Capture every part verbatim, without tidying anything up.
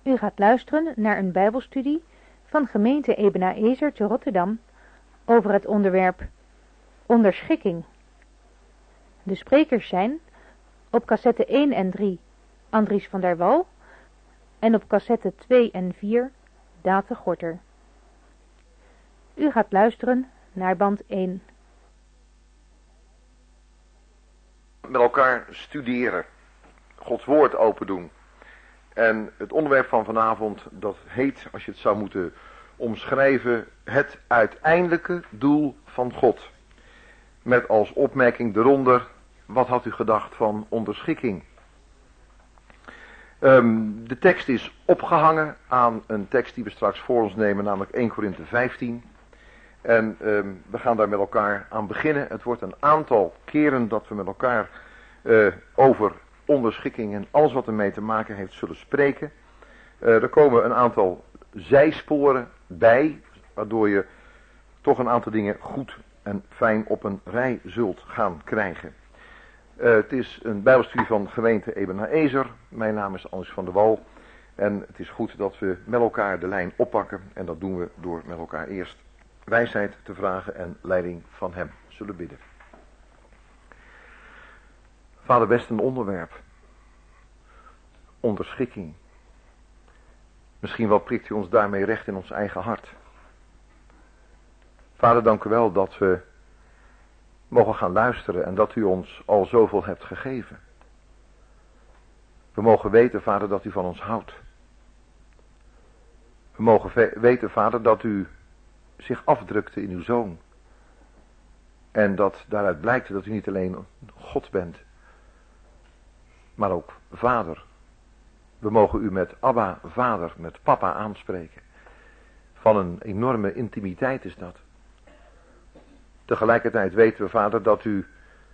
U gaat luisteren naar een bijbelstudie van gemeente Ebenezer te Rotterdam over het onderwerp onderschikking. De sprekers zijn op cassette één en drie Andries van der Wal en op cassette twee en vier Date Gorter. U gaat luisteren naar band één. Met elkaar studeren, Gods woord open doen. En het onderwerp van vanavond, dat heet, als je het zou moeten omschrijven, het uiteindelijke doel van God. Met als opmerking eronder, wat had u gedacht van onderschikking? Um, de tekst is opgehangen aan een tekst die we straks voor ons nemen, namelijk eerste Korinthe vijftien. En um, we gaan daar met elkaar aan beginnen. Het wordt een aantal keren dat we met elkaar uh, over onderschikking en alles wat ermee te maken heeft zullen spreken. Uh, er komen een aantal zijsporen bij, waardoor je toch een aantal dingen goed en fijn op een rij zult gaan krijgen. Uh, het is een bijbelstudie van gemeente Ebenezer. Mijn naam is Andries van der Wal. En het is goed dat we met elkaar de lijn oppakken. En dat doen we door met elkaar eerst wijsheid te vragen en leiding van hem. We zullen bidden. Vader, best een onderwerp. Onderschikking. Misschien wel prikt u ons daarmee recht in ons eigen hart. Vader, dank u wel dat we mogen gaan luisteren en dat u ons al zoveel hebt gegeven. We mogen weten, Vader, dat u van ons houdt. We mogen ve- weten, Vader, dat u zich afdrukte in uw Zoon. En dat daaruit blijkt dat u niet alleen God bent, maar ook Vader. We mogen u met Abba, Vader, met Papa aanspreken. Van een enorme intimiteit is dat. Tegelijkertijd weten we, Vader, dat u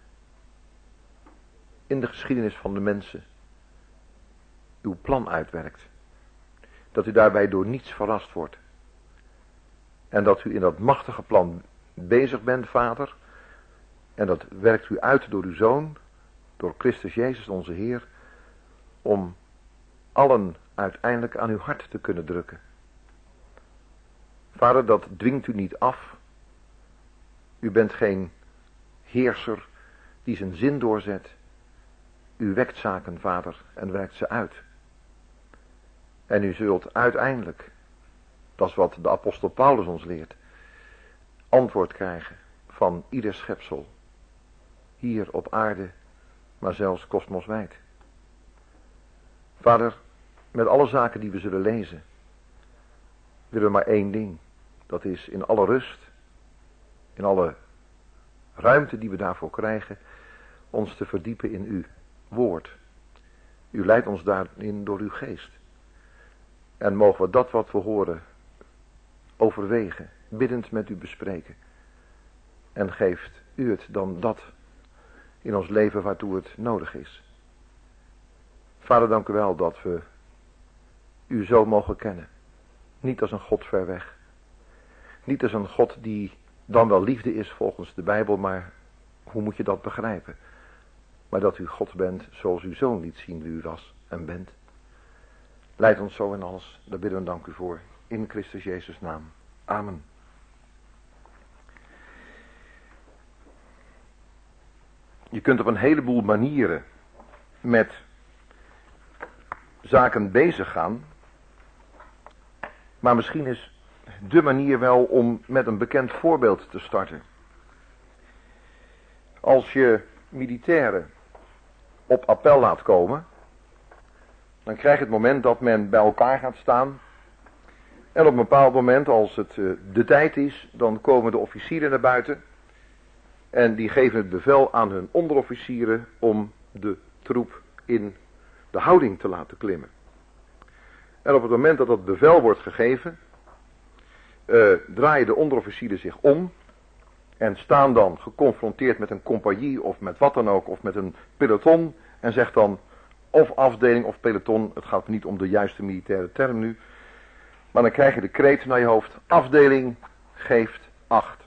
in de geschiedenis van de mensen uw plan uitwerkt. Dat u daarbij door niets verrast wordt. En dat u in dat machtige plan bezig bent, Vader. En dat werkt u uit door uw Zoon, door Christus Jezus onze Heer, om allen uiteindelijk aan uw hart te kunnen drukken. Vader, dat dwingt u niet af. U bent geen heerser die zijn zin doorzet. U wekt zaken, Vader, en werkt ze uit. En u zult uiteindelijk, dat is wat de apostel Paulus ons leert, antwoord krijgen van ieder schepsel. Hier op aarde, maar zelfs kosmoswijd. Vader, met alle zaken die we zullen lezen, willen we maar één ding. Dat is in alle rust, in alle ruimte die we daarvoor krijgen, ons te verdiepen in uw woord. U leidt ons daarin door uw geest. En mogen we dat wat we horen overwegen, biddend met u bespreken. En geeft u het dan dat in ons leven waartoe het nodig is. Vader, dank u wel dat we u zo mogen kennen. Niet als een God ver weg. Niet als een God die dan wel liefde is volgens de Bijbel, maar hoe moet je dat begrijpen? Maar dat u God bent zoals uw Zoon liet zien wie u was en bent. Leid ons zo in alles, daar bidden we dank u voor. In Christus Jezus' naam. Amen. Je kunt op een heleboel manieren met zaken bezig gaan. Maar misschien is de manier wel om met een bekend voorbeeld te starten. Als je militairen op appel laat komen, dan krijg je het moment dat men bij elkaar gaat staan. En op een bepaald moment, als het uh, de tijd is, dan komen de officieren naar buiten. En die geven het bevel aan hun onderofficieren om de troep in de houding te laten klimmen. En op het moment dat dat bevel wordt gegeven, uh, draaien de onderofficieren zich om. En staan dan geconfronteerd met een compagnie of met wat dan ook, of met een peloton. En zegt dan, of afdeling of peloton, het gaat niet om de juiste militaire term nu. Maar dan krijg je de kreet naar je hoofd, afdeling geeft acht.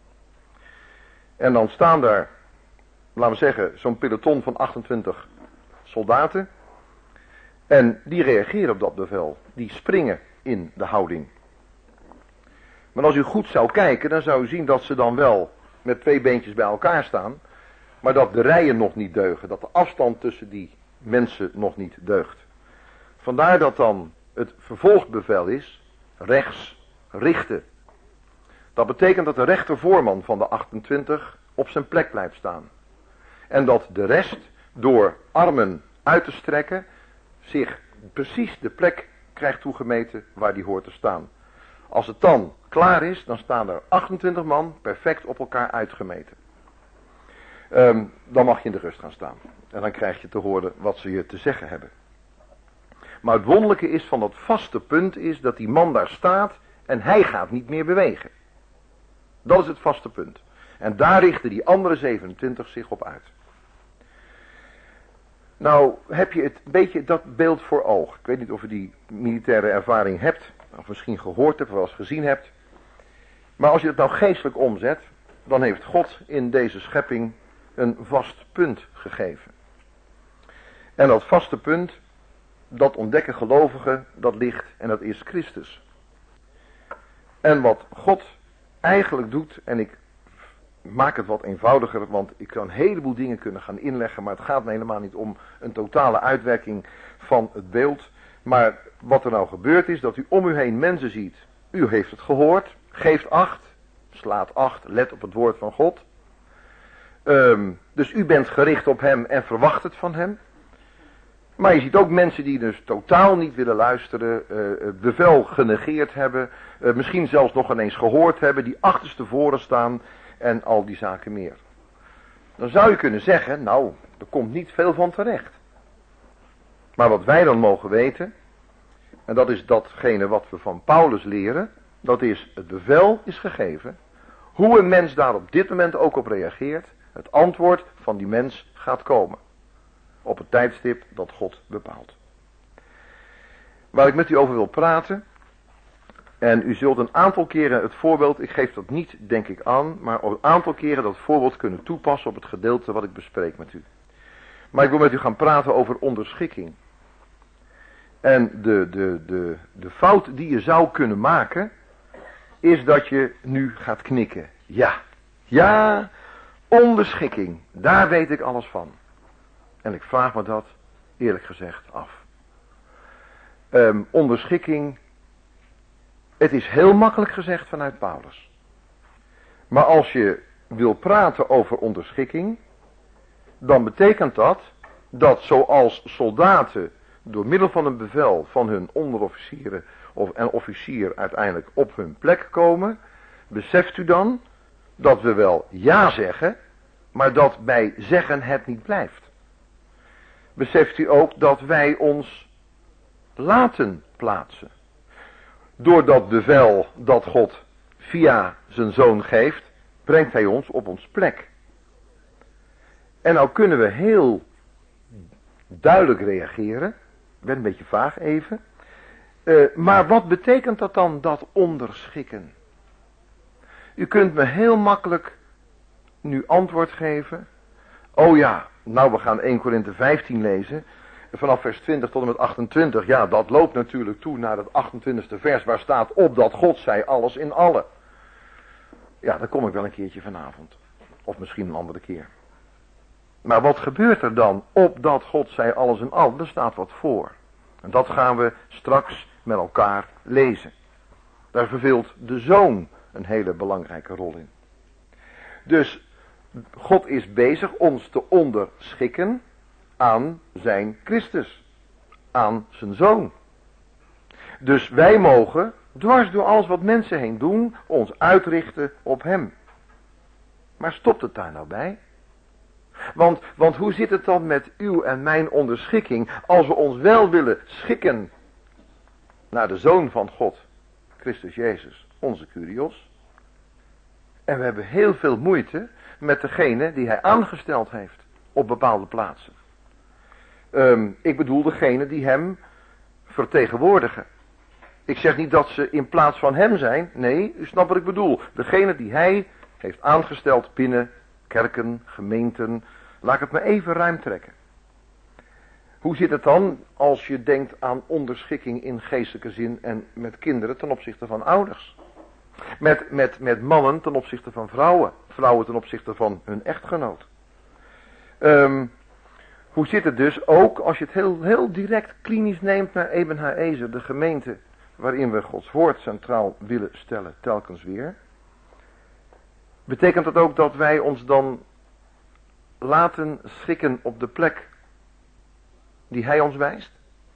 En dan staan daar, laten we zeggen, zo'n peloton van achtentwintig soldaten. En die reageren op dat bevel. Die springen in de houding. Maar als u goed zou kijken, dan zou u zien dat ze dan wel met twee beentjes bij elkaar staan. Maar dat de rijen nog niet deugen. Dat de afstand tussen die mensen nog niet deugt. Vandaar dat dan het vervolgbevel is, rechts richten. Dat betekent dat de rechtervoorman van de achtentwintig op zijn plek blijft staan. En dat de rest door armen uit te strekken zich precies de plek krijgt toegemeten waar die hoort te staan. Als het dan klaar is, dan staan er achtentwintig man perfect op elkaar uitgemeten. Um, dan mag je in de rust gaan staan. En dan krijg je te horen wat ze je te zeggen hebben. Maar het wonderlijke is van dat vaste punt is dat die man daar staat en hij gaat niet meer bewegen. Dat is het vaste punt. En daar richten die andere zevenentwintig zich op uit. Nou heb je het beetje dat beeld voor ogen. Ik weet niet of u die militaire ervaring hebt, of misschien gehoord hebt, of wel eens gezien hebt. Maar als je het nou geestelijk omzet, dan heeft God in deze schepping een vast punt gegeven. En dat vaste punt, dat ontdekken gelovigen, dat ligt en dat is Christus. En wat God eigenlijk doet, en ik maak het wat eenvoudiger, want ik kan een heleboel dingen kunnen gaan inleggen, maar het gaat me helemaal niet om een totale uitwerking van het beeld. Maar wat er nou gebeurd is, dat u om u heen mensen ziet. U heeft het gehoord, geeft acht, slaat acht, let op het woord van God. Um, dus u bent gericht op hem en verwacht het van hem. Maar je ziet ook mensen die dus totaal niet willen luisteren, uh, bevel genegeerd hebben, uh, misschien zelfs nog ineens gehoord hebben, die achterstevoren staan en al die zaken meer. Dan zou je kunnen zeggen, nou, er komt niet veel van terecht. Maar wat wij dan mogen weten, en dat is datgene wat we van Paulus leren, dat is, het bevel is gegeven. Hoe een mens daar op dit moment ook op reageert, het antwoord van die mens gaat komen. Op het tijdstip dat God bepaalt. Waar ik met u over wil praten, en u zult een aantal keren het voorbeeld, ik geef dat niet denk ik aan, maar een aantal keren dat voorbeeld kunnen toepassen op het gedeelte wat ik bespreek met u. Maar ik wil met u gaan praten over onderschikking. En de, de, de, de fout die je zou kunnen maken, is dat je nu gaat knikken. Ja, ja, onderschikking, daar weet ik alles van. En ik vraag me dat, eerlijk gezegd, af. Um, onderschikking, het is heel makkelijk gezegd vanuit Paulus. Maar als je wil praten over onderschikking, dan betekent dat, dat zoals soldaten door middel van een bevel van hun onderofficieren of, en officier uiteindelijk op hun plek komen, beseft u dan dat we wel ja zeggen, maar dat bij zeggen het niet blijft. Beseft u ook dat wij ons laten plaatsen. Door dat bevel dat God via zijn zoon geeft, brengt hij ons op ons plek. En nou kunnen we heel duidelijk reageren. Ik ben een beetje vaag even. Uh, maar wat betekent dat dan, dat onderschikken? U kunt me heel makkelijk nu antwoord geven. Oh ja, nou we gaan eerste Korinthe vijftien lezen. Vanaf vers twintig tot en met achtentwintig. Ja, dat loopt natuurlijk toe naar het achtentwintigste vers. Waar staat op dat God zij alles in allen. Ja, daar kom ik wel een keertje vanavond. Of misschien een andere keer. Maar wat gebeurt er dan op dat God zij alles in allen? Er staat wat voor. En dat gaan we straks met elkaar lezen. Daar vervult de Zoon een hele belangrijke rol in. Dus God is bezig ons te onderschikken aan zijn Christus. Aan zijn Zoon. Dus wij mogen, dwars door alles wat mensen heen doen, ons uitrichten op hem. Maar stopt het daar nou bij? Want, want hoe zit het dan met uw en mijn onderschikking, als we ons wel willen schikken naar de Zoon van God, Christus Jezus, onze Kyrios. En we hebben heel veel moeite met degene die hij aangesteld heeft op bepaalde plaatsen. Um, ik bedoel degene die hem vertegenwoordigen. Ik zeg niet dat ze in plaats van hem zijn. Nee, u snapt wat ik bedoel. Degene die hij heeft aangesteld binnen kerken, gemeenten. Laat ik het me even ruim trekken. Hoe zit het dan als je denkt aan onderschikking in geestelijke zin en met kinderen ten opzichte van ouders? Met, met, met mannen ten opzichte van vrouwen, vrouwen ten opzichte van hun echtgenoot. Um, hoe zit het dus ook als je het heel, heel direct klinisch neemt naar Eben Haezer, de gemeente waarin we Gods woord centraal willen stellen, telkens weer? Betekent dat ook dat wij ons dan laten schikken op de plek die hij ons wijst?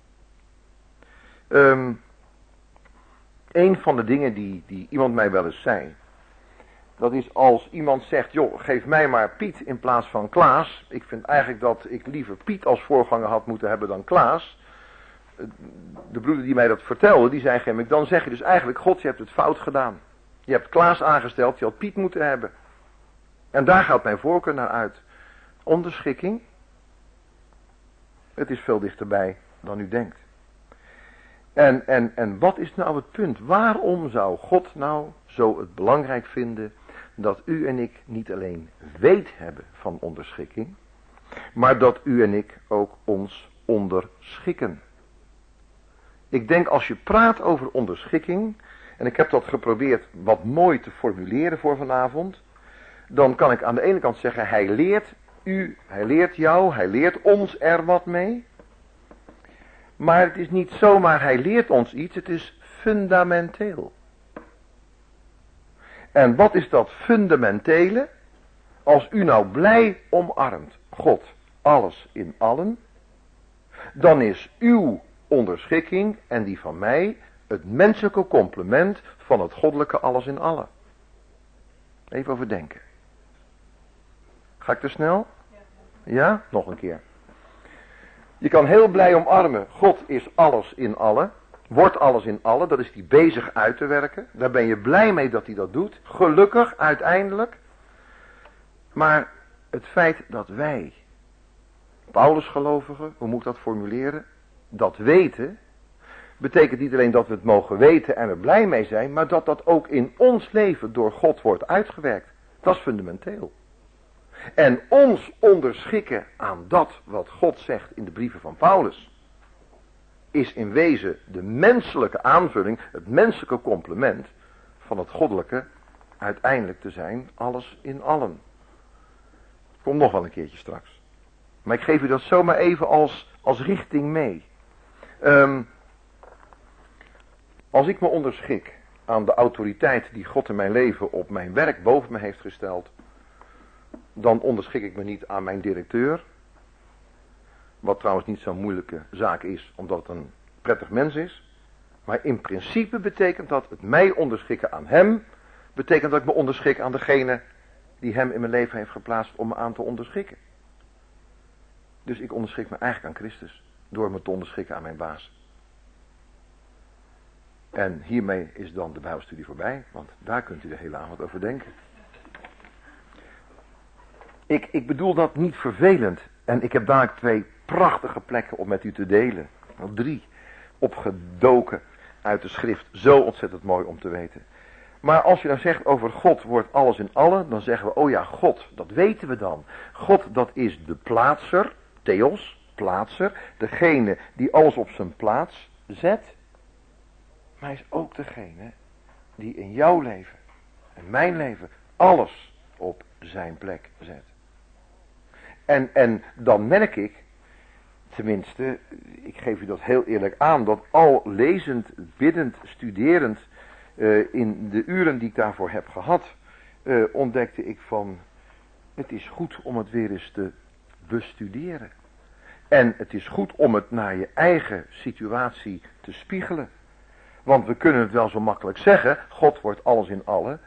Um, een van de dingen die, die iemand mij wel eens zei, dat is als iemand zegt, joh, geef mij maar Piet in plaats van Klaas. Ik vind eigenlijk dat ik liever Piet als voorganger had moeten hebben dan Klaas. De broeder die mij dat vertelde, die zei, Gemmik, dan zeg je dus eigenlijk, God, je hebt het fout gedaan. Je hebt Klaas aangesteld, je had Piet moeten hebben. En daar gaat mijn voorkeur naar uit. Onderschikking. Het is veel dichterbij dan u denkt. En, en, en wat is nou het punt? Waarom zou God nou zo het belangrijk vinden dat u en ik niet alleen weet hebben van onderschikking, maar dat u en ik ook ons onderschikken? Ik denk als je praat over onderschikking, en ik heb dat geprobeerd wat mooi te formuleren voor vanavond, dan kan ik aan de ene kant zeggen, hij leert u, hij leert jou, hij leert ons er wat mee. Maar het is niet zomaar hij leert ons iets, het is fundamenteel. En wat is dat fundamentele? Als u nou blij omarmt God, alles in allen, dan is uw onderschikking en die van mij het menselijke complement van het goddelijke alles in allen. Even overdenken. Ga ik te snel? Ja? Nog een keer. Je kan heel blij omarmen, God is alles in allen, wordt alles in allen, dat is hij bezig uit te werken. Daar ben je blij mee dat hij dat doet, gelukkig uiteindelijk. Maar het feit dat wij, Paulusgelovigen, hoe moet ik dat formuleren, dat weten, betekent niet alleen dat we het mogen weten en er blij mee zijn, maar dat dat ook in ons leven door God wordt uitgewerkt. Dat is fundamenteel. En ons onderschikken aan dat wat God zegt in de brieven van Paulus, is in wezen de menselijke aanvulling, het menselijke complement van het goddelijke uiteindelijk te zijn, alles in allen. Komt nog wel een keertje straks. Maar ik geef u dat zomaar even als, als richting mee. Um, als ik me onderschik aan de autoriteit die God in mijn leven op mijn werk boven me heeft gesteld, dan onderschik ik me niet aan mijn directeur. Wat trouwens niet zo'n moeilijke zaak is, omdat het een prettig mens is. Maar in principe betekent dat het mij onderschikken aan hem, betekent dat ik me onderschik aan degene die hem in mijn leven heeft geplaatst om me aan te onderschikken. Dus ik onderschik me eigenlijk aan Christus, door me te onderschikken aan mijn baas. En hiermee is dan de Bijbelstudie voorbij, want daar kunt u de hele avond over denken. Ik, ik bedoel dat niet vervelend. En ik heb daar twee prachtige plekken om met u te delen. Wel drie. Opgedoken uit de schrift. Zo ontzettend mooi om te weten. Maar als je dan zegt over God wordt alles in allen, dan zeggen we, oh ja, God, dat weten we dan. God, dat is de plaatser, Theos, plaatser. Degene die alles op zijn plaats zet. Maar hij is ook degene die in jouw leven en mijn leven alles op zijn plek zet. En, en dan merk ik, tenminste, ik geef u dat heel eerlijk aan, dat al lezend, biddend, studerend, uh, in de uren die ik daarvoor heb gehad, uh, ontdekte ik van, het is goed om het weer eens te bestuderen. En het is goed om het naar je eigen situatie te spiegelen. Want we kunnen het wel zo makkelijk zeggen, God wordt alles in allen.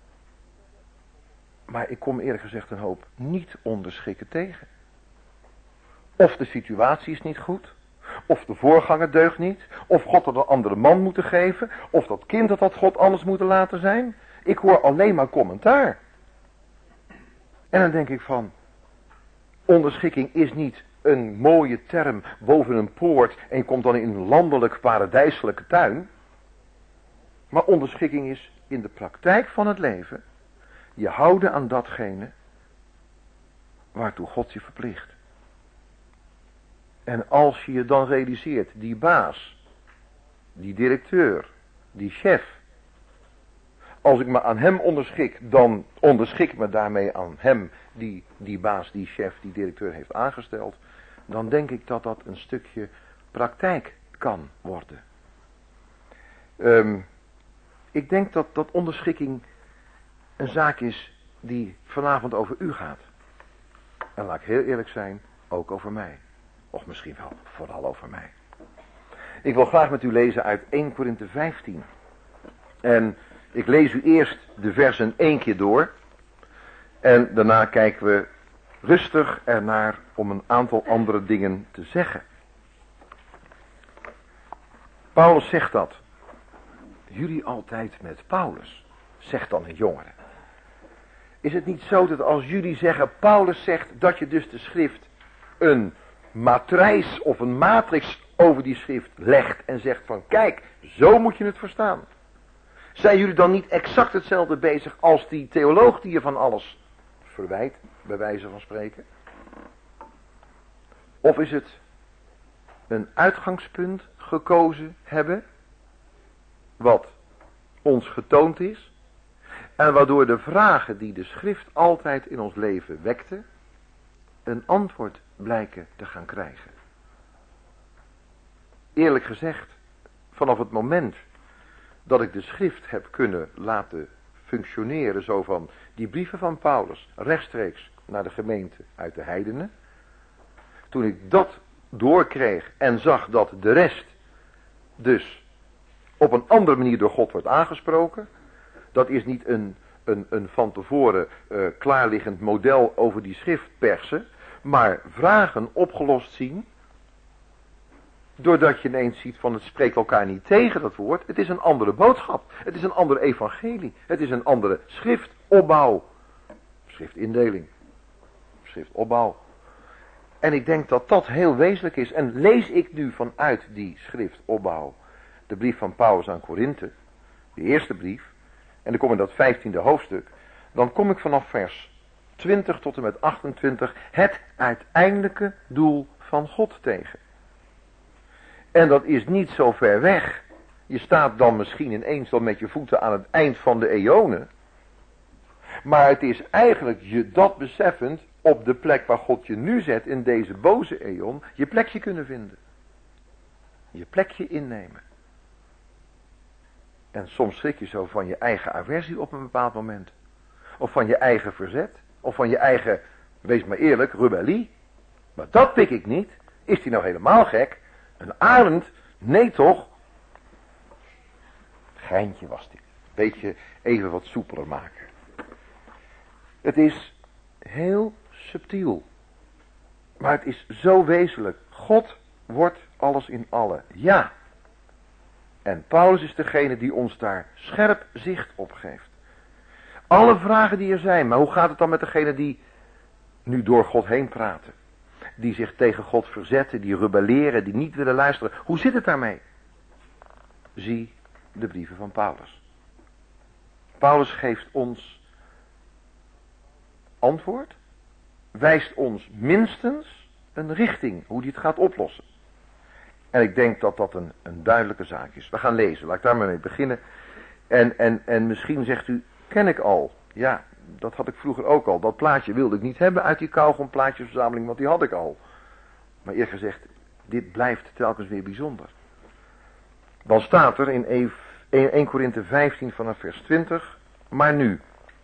Maar ik kom eerlijk gezegd een hoop niet onderschikken tegen. Of de situatie is niet goed. Of de voorganger deugt niet. Of God had een andere man moeten geven. Of dat kind dat had God anders moeten laten zijn. Ik hoor alleen maar commentaar. En dan denk ik van, onderschikking is niet een mooie term boven een poort en je komt dan in een landelijk paradijselijke tuin. Maar onderschikking is in de praktijk van het leven je houden aan datgene waartoe God je verplicht. En als je je dan realiseert, die baas, die directeur, die chef, als ik me aan hem onderschik, dan onderschik ik me daarmee aan hem die die baas, die chef, die directeur heeft aangesteld. Dan denk ik dat dat een stukje praktijk kan worden. Um, ik denk dat dat onderschikking een zaak is die vanavond over u gaat. En laat ik heel eerlijk zijn, ook over mij. Of misschien wel vooral over mij. Ik wil graag met u lezen uit Eerste Korinthe vijftien. En ik lees u eerst de versen één keer door. En daarna kijken we rustig ernaar om een aantal andere dingen te zeggen. Paulus zegt dat. Jullie altijd met Paulus, zegt dan een jongere. Is het niet zo dat als jullie zeggen, Paulus zegt, dat je dus de schrift een matrijs of een matrix over die schrift legt en zegt van kijk, zo moet je het verstaan. Zijn jullie dan niet exact hetzelfde bezig als die theoloog die je van alles verwijt, bij wijze van spreken? Of is het een uitgangspunt gekozen hebben, wat ons getoond is, en waardoor de vragen die de schrift altijd in ons leven wekte, een antwoord blijken te gaan krijgen? Eerlijk gezegd, vanaf het moment dat ik de schrift heb kunnen laten functioneren, zo van die brieven van Paulus rechtstreeks naar de gemeente uit de heidenen, toen ik dat doorkreeg en zag dat de rest dus op een andere manier door God wordt aangesproken, dat is niet een, een, een van tevoren uh, klaarliggend model over die schrift persen, maar vragen opgelost zien, doordat je ineens ziet van het spreekt elkaar niet tegen, dat woord. Het is een andere boodschap. Het is een andere evangelie. Het is een andere schriftopbouw. Schriftindeling. Schriftopbouw. En ik denk dat dat heel wezenlijk is. En lees ik nu vanuit die schriftopbouw de brief van Paulus aan Korinthe, de eerste brief, en dan kom ik in dat vijftiende hoofdstuk, dan kom ik vanaf vers twintig tot en met achtentwintig het uiteindelijke doel van God tegen. En dat is niet zo ver weg. Je staat dan misschien ineens dan met je voeten aan het eind van de eonen. Maar het is eigenlijk je dat beseffend op de plek waar God je nu zet in deze boze eon, je plekje kunnen vinden. Je plekje innemen. En soms schrik je zo van je eigen aversie op een bepaald moment. Of van je eigen verzet. Of van je eigen, wees maar eerlijk, rebellie. Maar dat pik ik niet. Is die nou helemaal gek? Een arend? Nee toch? Geintje was dit. Beetje even wat soepeler maken. Het is heel subtiel. Maar het is zo wezenlijk. God wordt alles in allen. Ja. En Paulus is degene die ons daar scherp zicht op geeft. Alle vragen die er zijn, maar hoe gaat het dan met degene die nu door God heen praten? Die zich tegen God verzetten, die rebelleren, die niet willen luisteren. Hoe zit het daarmee? Zie de brieven van Paulus. Paulus geeft ons antwoord, wijst ons minstens een richting, hoe hij het gaat oplossen. En ik denk dat dat een, een duidelijke zaak is. We gaan lezen, laat ik daar maar mee beginnen. En, en, en misschien zegt u, ken ik al. Ja, dat had ik vroeger ook al. Dat plaatje wilde ik niet hebben uit die kauwgomplaatjesverzameling, want die had ik al. Maar eerlijk gezegd, dit blijft telkens weer bijzonder. Dan staat er in Eerste Korinthe vijftien vanaf vers twintig, maar nu.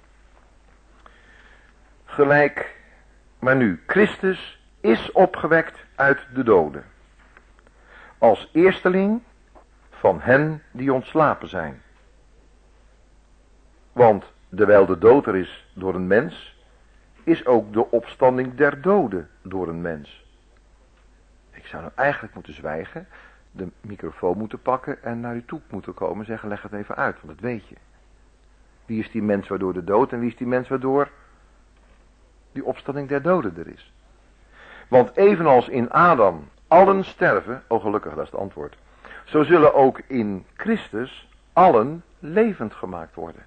Gelijk, maar nu, Christus is opgewekt uit de doden. Als eersteling van hen die ontslapen zijn. Want dewijl de dood er is door een mens, is ook de opstanding der doden door een mens. Ik zou nou eigenlijk moeten zwijgen, de microfoon moeten pakken en naar u toe moeten komen en zeggen, leg het even uit, want dat weet je. Wie is die mens waardoor de dood en wie is die mens waardoor die opstanding der doden er is? Want evenals in Adam allen sterven, oh gelukkig, dat is het antwoord, zo zullen ook in Christus allen levend gemaakt worden.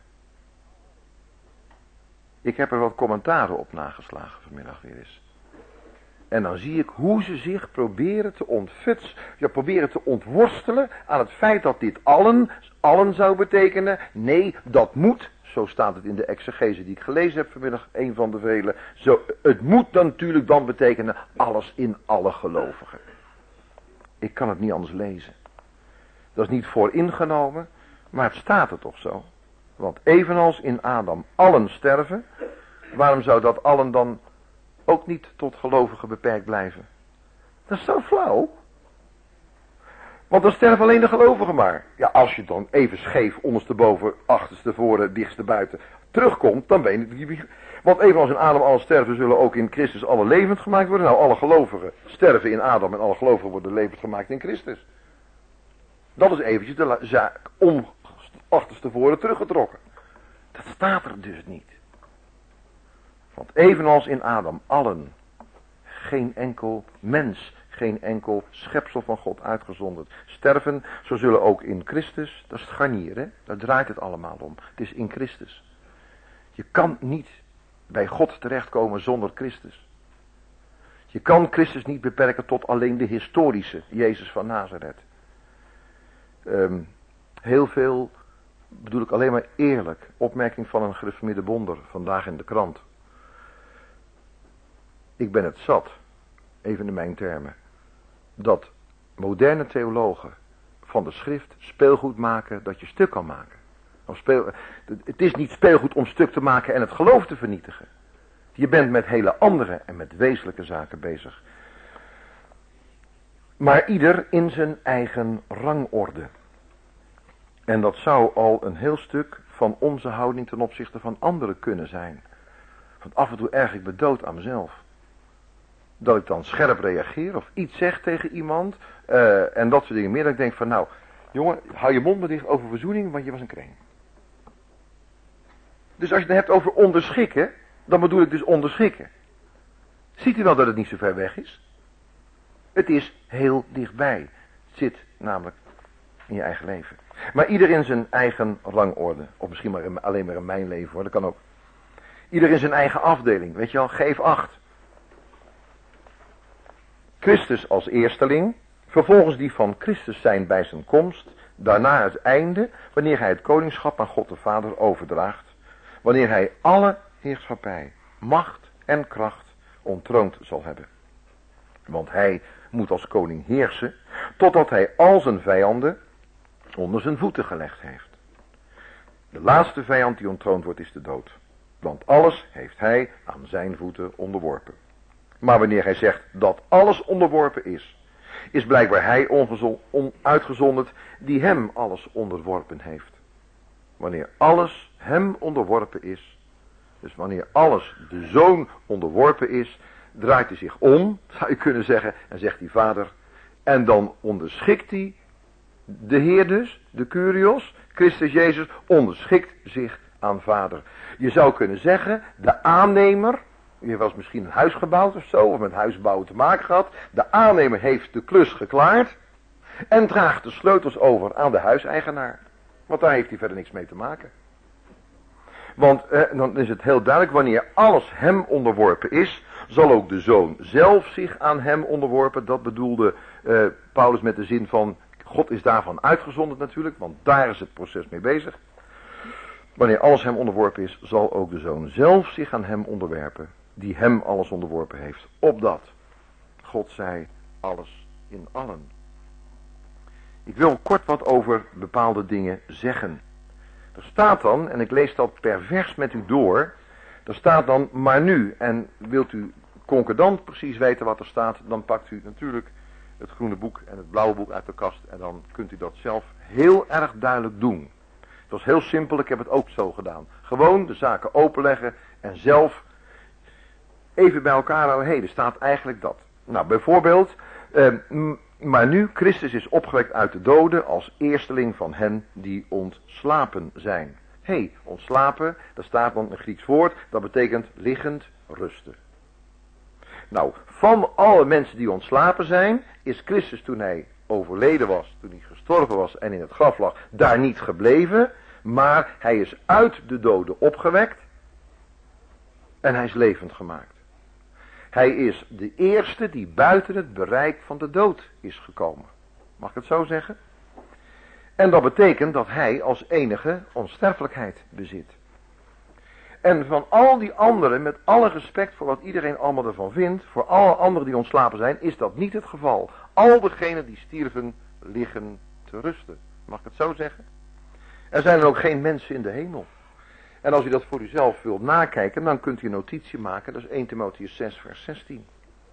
Ik heb er wat commentaren op nageslagen vanmiddag weer eens. En dan zie ik hoe ze zich proberen te ontfuts, ja, proberen te ontworstelen aan het feit dat dit allen, allen zou betekenen. Nee, dat moet, zo staat het in de exegese die ik gelezen heb vanmiddag, een van de vele. Zo, het moet dan natuurlijk dan betekenen alles in alle gelovigen. Ik kan het niet anders lezen. Dat is niet vooringenomen, maar het staat er toch zo. Want evenals in Adam allen sterven, waarom zou dat allen dan ook niet tot gelovigen beperkt blijven? Dat is zo flauw. Want dan sterven alleen de gelovigen maar. Ja, als je dan even scheef, ondersteboven, achterstevoren, dichtstebuiten terugkomt, dan weet je niet. Want evenals in Adam alle sterven, zullen ook in Christus alle levend gemaakt worden. Nou, alle gelovigen sterven in Adam en alle gelovigen worden levend gemaakt in Christus. Dat is eventjes de zaak om achterstevoren teruggetrokken. Dat staat er dus niet. Want evenals in Adam allen, geen enkel mens, geen enkel schepsel van God uitgezonderd, sterven, zo zullen ook in Christus, dat is het garnier, hè? Daar draait het allemaal om. Het is in Christus. Je kan niet bij God terechtkomen zonder Christus. Je kan Christus niet beperken tot alleen de historische Jezus van Nazareth. Um, heel veel, bedoel ik alleen maar eerlijk, opmerking van een gereformeerde bonder vandaag in de krant. Ik ben het zat, even in mijn termen, dat moderne theologen van de schrift speelgoed maken dat je stuk kan maken. Of speel, het is niet speelgoed om stuk te maken en het geloof te vernietigen. Je bent met hele andere en met wezenlijke zaken bezig. Maar ieder in zijn eigen rangorde. En dat zou al een heel stuk van onze houding ten opzichte van anderen kunnen zijn. Want af en toe erg ik me dood aan mezelf. Dat ik dan scherp reageer of iets zeg tegen iemand. Uh, en dat soort dingen meer. Dat ik denk van nou, jongen, hou je mond maar dicht over verzoening, want je was een kreng. Dus als je het hebt over onderschikken, dan bedoel ik dus onderschikken. Ziet u wel dat het niet zo ver weg is? Het is heel dichtbij. Het zit namelijk in je eigen leven. Maar ieder in zijn eigen rangorde. Of misschien maar in, alleen maar in mijn leven hoor, dat kan ook. Ieder in zijn eigen afdeling, weet je wel, geef acht. Christus als eersteling, vervolgens die van Christus zijn bij zijn komst, daarna het einde, wanneer hij het koningschap aan God de Vader overdraagt, wanneer hij alle heerschappij, macht en kracht ontroond zal hebben. Want hij moet als koning heersen, totdat hij al zijn vijanden onder zijn voeten gelegd heeft. De laatste vijand die ontroond wordt is de dood. Want alles heeft hij aan zijn voeten onderworpen. Maar wanneer hij zegt dat alles onderworpen is, is blijkbaar hij onuitgezonderd die hem alles onderworpen heeft. Wanneer alles hem onderworpen is, dus wanneer alles de zoon onderworpen is, draait hij zich om, zou je kunnen zeggen, en zegt hij vader, en dan onderschikt hij de Heer dus, de Kyrios, Christus Jezus, onderschikt zich aan vader. Je zou kunnen zeggen, de aannemer, je was misschien een huis gebouwd of zo, of met huisbouwen te maken gehad, de aannemer heeft de klus geklaard en draagt de sleutels over aan de huiseigenaar. Want daar heeft hij verder niks mee te maken. Want eh, dan is het heel duidelijk, wanneer alles hem onderworpen is, zal ook de zoon zelf zich aan hem onderworpen. Dat bedoelde eh, Paulus met de zin van, God is daarvan uitgezonderd natuurlijk, want daar is het proces mee bezig. Wanneer alles hem onderworpen is, zal ook de zoon zelf zich aan hem onderwerpen, die hem alles onderworpen heeft. Opdat God zij alles in allen. Ik wil kort wat over bepaalde dingen zeggen. Er staat dan, en ik lees dat per vers met u door, er staat dan maar nu. En wilt u concordant precies weten wat er staat, dan pakt u natuurlijk het groene boek en het blauwe boek uit de kast en dan kunt u dat zelf heel erg duidelijk doen. Het was heel simpel, ik heb het ook zo gedaan. Gewoon de zaken openleggen en zelf even bij elkaar houden. Hé, er staat eigenlijk dat. Nou, bijvoorbeeld, eh, maar nu Christus is opgewekt uit de doden als eersteling van hen die ontslapen zijn. Hé, hey, ontslapen, daar staat dan een Grieks woord, dat betekent liggend rusten. Nou, van alle mensen die ontslapen zijn, is Christus toen hij overleden was, toen hij gestorven was en in het graf lag, daar niet gebleven, maar hij is uit de doden opgewekt en hij is levend gemaakt. Hij is de eerste die buiten het bereik van de dood is gekomen. Mag ik het zo zeggen? En dat betekent dat hij als enige onsterfelijkheid bezit. En van al die anderen, met alle respect voor wat iedereen allemaal ervan vindt, voor alle anderen die ontslapen zijn, is dat niet het geval. Al degenen die stierven, liggen te rusten. Mag ik het zo zeggen? Er zijn er ook geen mensen in de hemel. En als u dat voor uzelf wilt nakijken, dan kunt u een notitie maken. Dat is eerste Timotheüs zes vers zestien.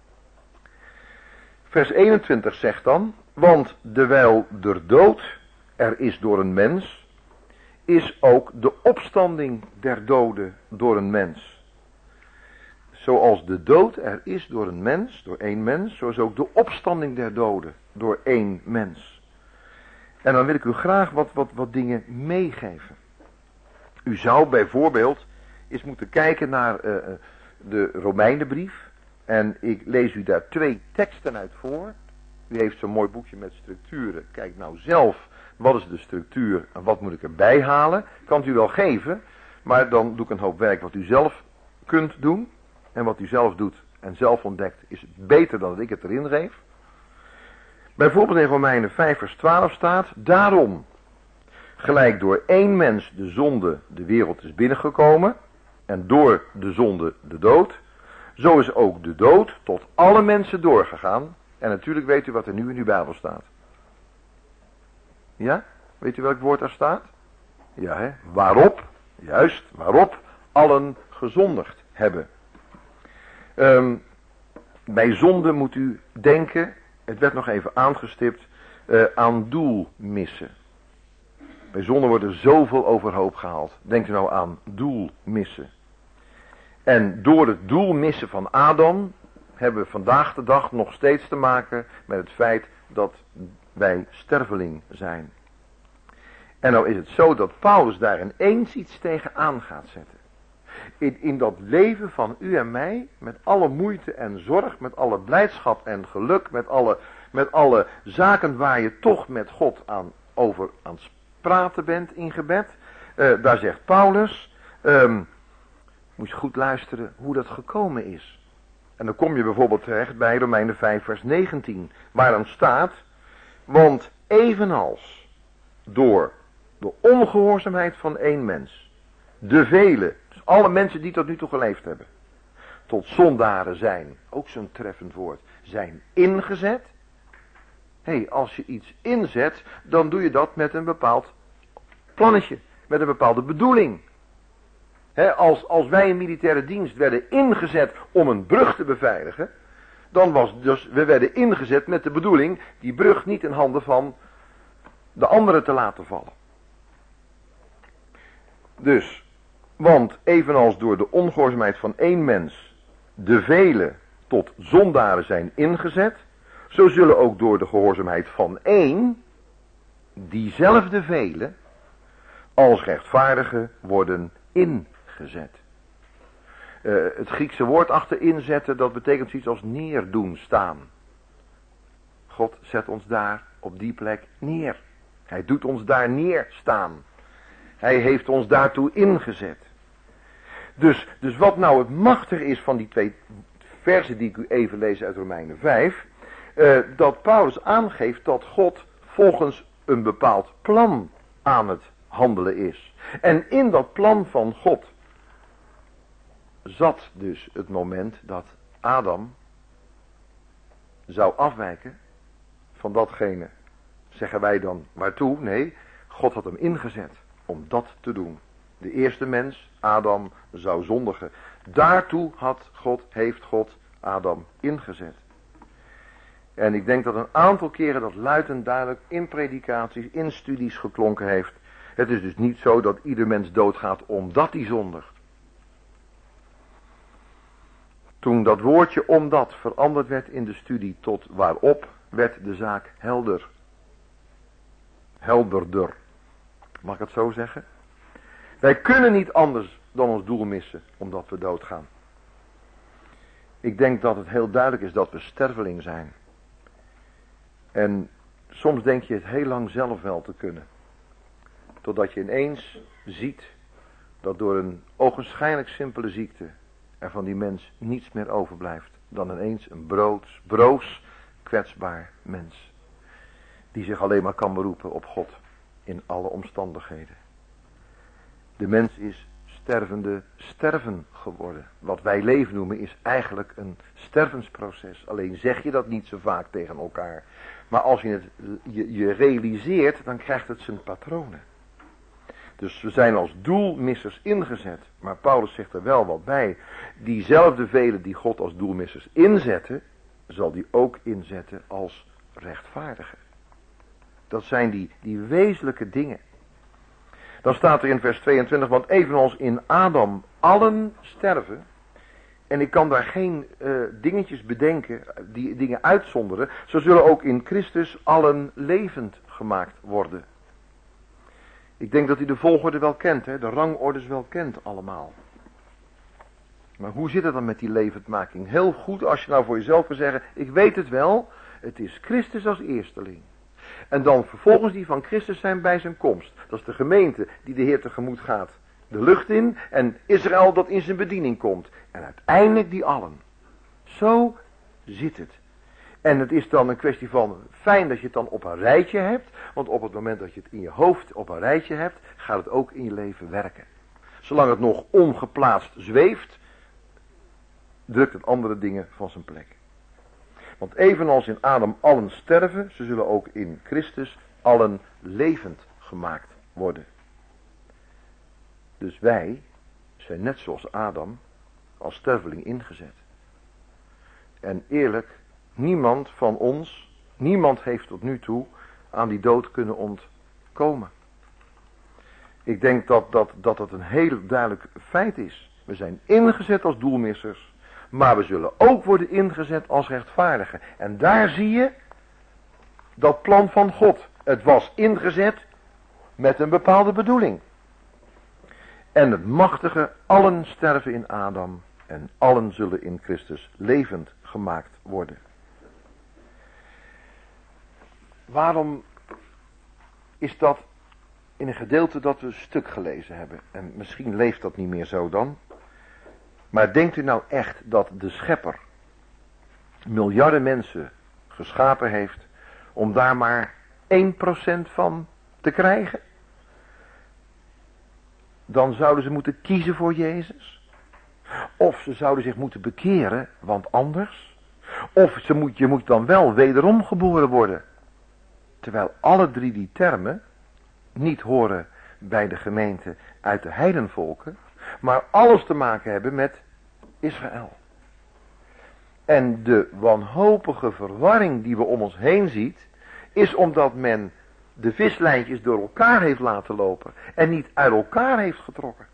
Vers eenentwintig zegt dan, want dewijl der dood er is door een mens, is ook de opstanding der doden door een mens. Zoals de dood er is door een mens, door één mens, zo is ook de opstanding der doden door één mens. En dan wil ik u graag wat, wat, wat dingen meegeven. U zou bijvoorbeeld eens moeten kijken naar uh, de Romeinenbrief. En ik lees u daar twee teksten uit voor. U heeft zo'n mooi boekje met structuren. Kijk nou zelf, wat is de structuur en wat moet ik erbij halen? Kan het u wel geven, maar dan doe ik een hoop werk wat u zelf kunt doen. En wat u zelf doet en zelf ontdekt is beter dan dat ik het erin geef. Bijvoorbeeld in Romeinen vijf vers twaalf staat, daarom, gelijk door één mens de zonde de wereld is binnengekomen en door de zonde de dood, zo is ook de dood tot alle mensen doorgegaan. En natuurlijk weet u wat er nu in uw Bijbel staat. Ja? Weet u welk woord daar staat? Ja, hè? Waarop, juist, waarop allen gezondigd hebben. Um, bij zonde moet u denken, het werd nog even aangestipt, uh, aan doelmissen. Bij zonde wordt er zoveel overhoop gehaald. Denkt u nou aan doelmissen. En door het doelmissen van Adam hebben we vandaag de dag nog steeds te maken met het feit dat wij sterveling zijn. En nou is het zo dat Paulus daar ineens iets tegenaan gaat zetten. In, in dat leven van u en mij, met alle moeite en zorg, met alle blijdschap en geluk, met alle, met alle zaken waar je toch met God aan, over aan het praten bent in gebed. Uh, daar zegt Paulus, um, moet je goed luisteren hoe dat gekomen is. En dan kom je bijvoorbeeld terecht bij Romeinen vijf vers negentien, waar dan staat, want evenals door de ongehoorzaamheid van één mens, de vele, dus alle mensen die tot nu toe geleefd hebben, tot zondaren zijn, ook zo'n treffend woord, zijn ingezet. Hé, hey, als je iets inzet, dan doe je dat met een bepaald plannetje, met een bepaalde bedoeling. He, als, als wij in militaire dienst werden ingezet om een brug te beveiligen, dan was dus, we werden ingezet met de bedoeling die brug niet in handen van de anderen te laten vallen. Dus, want evenals door de ongehoorzaamheid van één mens de velen tot zondaren zijn ingezet, zo zullen ook door de gehoorzaamheid van één diezelfde velen als rechtvaardigen worden ingezet. Uh, het Griekse woord achter inzetten, dat betekent zoiets als neerdoen staan. God zet ons daar op die plek neer. Hij doet ons daar neerstaan. Hij heeft ons daartoe ingezet. Dus, dus wat nou het machtige is van die twee versen die ik u even lees uit Romeinen vijf, uh, dat Paulus aangeeft dat God volgens een bepaald plan aan het handelen is. En in dat plan van God zat dus het moment dat Adam zou afwijken van datgene, zeggen wij dan waartoe? Nee, God had hem ingezet om dat te doen. De eerste mens, Adam, zou zondigen. Daartoe had God, heeft God Adam ingezet. En ik denk dat een aantal keren dat luid en duidelijk in predikaties, in studies geklonken heeft. Het is dus niet zo dat ieder mens doodgaat omdat hij zondigt. Toen dat woordje omdat veranderd werd in de studie tot waarop, werd de zaak helder. Helderder. Mag ik het zo zeggen? Wij kunnen niet anders dan ons doel missen, omdat we doodgaan. Ik denk dat het heel duidelijk is dat we sterveling zijn. En soms denk je het heel lang zelf wel te kunnen. Totdat je ineens ziet dat door een ogenschijnlijk simpele ziekte er van die mens niets meer overblijft. dan ineens een broods, broos, kwetsbaar mens. Die zich alleen maar kan beroepen op God in alle omstandigheden. De mens is stervende sterven geworden. Wat wij leven noemen is eigenlijk een stervensproces. Alleen zeg je dat niet zo vaak tegen elkaar. Maar als je het je, je realiseert, dan krijgt het zijn patronen. Dus we zijn als doelmissers ingezet. Maar Paulus zegt er wel wat bij. Diezelfde velen die God als doelmissers inzetten, zal die ook inzetten als rechtvaardigen. Dat zijn die, die wezenlijke dingen. Dan staat er in vers tweeëntwintig, want evenals in Adam allen sterven, en ik kan daar geen uh, dingetjes bedenken, die dingen uitzonderen, zo zullen ook in Christus allen levend gemaakt worden. Ik denk dat u de volgorde wel kent, hè? De rangordes wel kent allemaal. Maar hoe zit het dan met die levendmaking? Heel goed als je nou voor jezelf kan zeggen, ik weet het wel, het is Christus als eersteling. En dan vervolgens die van Christus zijn bij zijn komst. Dat is de gemeente die de Heer tegemoet gaat de lucht in en Israël dat in zijn bediening komt. En uiteindelijk die allen. Zo zit het. En het is dan een kwestie van fijn dat je het dan op een rijtje hebt. Want op het moment dat je het in je hoofd op een rijtje hebt, gaat het ook in je leven werken. Zolang het nog ongeplaatst zweeft, drukt het andere dingen van zijn plek. Want evenals in Adam allen sterven, ze zullen ook in Christus allen levend gemaakt worden. Dus wij zijn net zoals Adam als sterveling ingezet. En eerlijk, niemand van ons, niemand heeft tot nu toe aan die dood kunnen ontkomen. Ik denk dat dat, dat het een heel duidelijk feit is. We zijn ingezet als doelmissers. Maar we zullen ook worden ingezet als rechtvaardigen. En daar zie je dat plan van God. Het was ingezet met een bepaalde bedoeling. En het machtige, allen sterven in Adam. En allen zullen in Christus levend gemaakt worden. Waarom is dat in een gedeelte dat we een stuk gelezen hebben? En misschien leeft dat niet meer zo dan. Maar denkt u nou echt dat de schepper miljarden mensen geschapen heeft om daar maar één procent van te krijgen? Dan zouden ze moeten kiezen voor Jezus. Of ze zouden zich moeten bekeren, want anders. Of ze moet, je moet dan wel wederom geboren worden. Terwijl alle drie die termen niet horen bij de gemeente uit de heidenvolken, maar alles te maken hebben met Israël. En de wanhopige verwarring die we om ons heen ziet, is omdat men de vislijntjes door elkaar heeft laten lopen en niet uit elkaar heeft getrokken.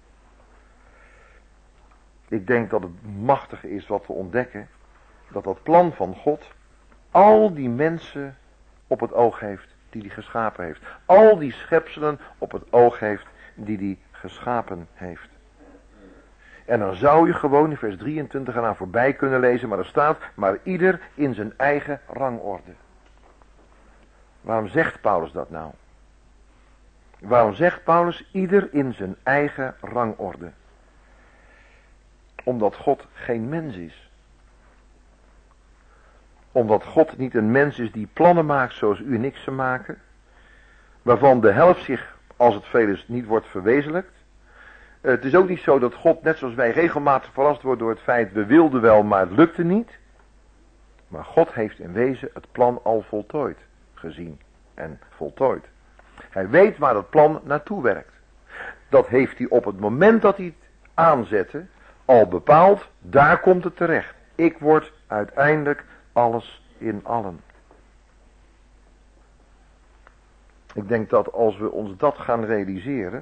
Ik denk dat het machtige is wat we ontdekken, dat dat plan van God al die mensen op het oog heeft die hij geschapen heeft. Al die schepselen op het oog heeft die hij geschapen heeft. En dan zou je gewoon in vers drieëntwintig eraan voorbij kunnen lezen, maar er staat, maar ieder in zijn eigen rangorde. Waarom zegt Paulus dat nou? Waarom zegt Paulus ieder in zijn eigen rangorde? Omdat God geen mens is. Omdat God niet een mens is die plannen maakt zoals u en ik ze maken, waarvan de helft zich, als het veel is, niet wordt verwezenlijkt. Het is ook niet zo dat God, net zoals wij, regelmatig verrast wordt door het feit, we wilden wel, maar het lukte niet. Maar God heeft in wezen het plan al voltooid gezien en voltooid. Hij weet waar het plan naartoe werkt. Dat heeft hij op het moment dat hij het aanzette al bepaald, daar komt het terecht. Ik word uiteindelijk alles in allen. Ik denk dat als we ons dat gaan realiseren,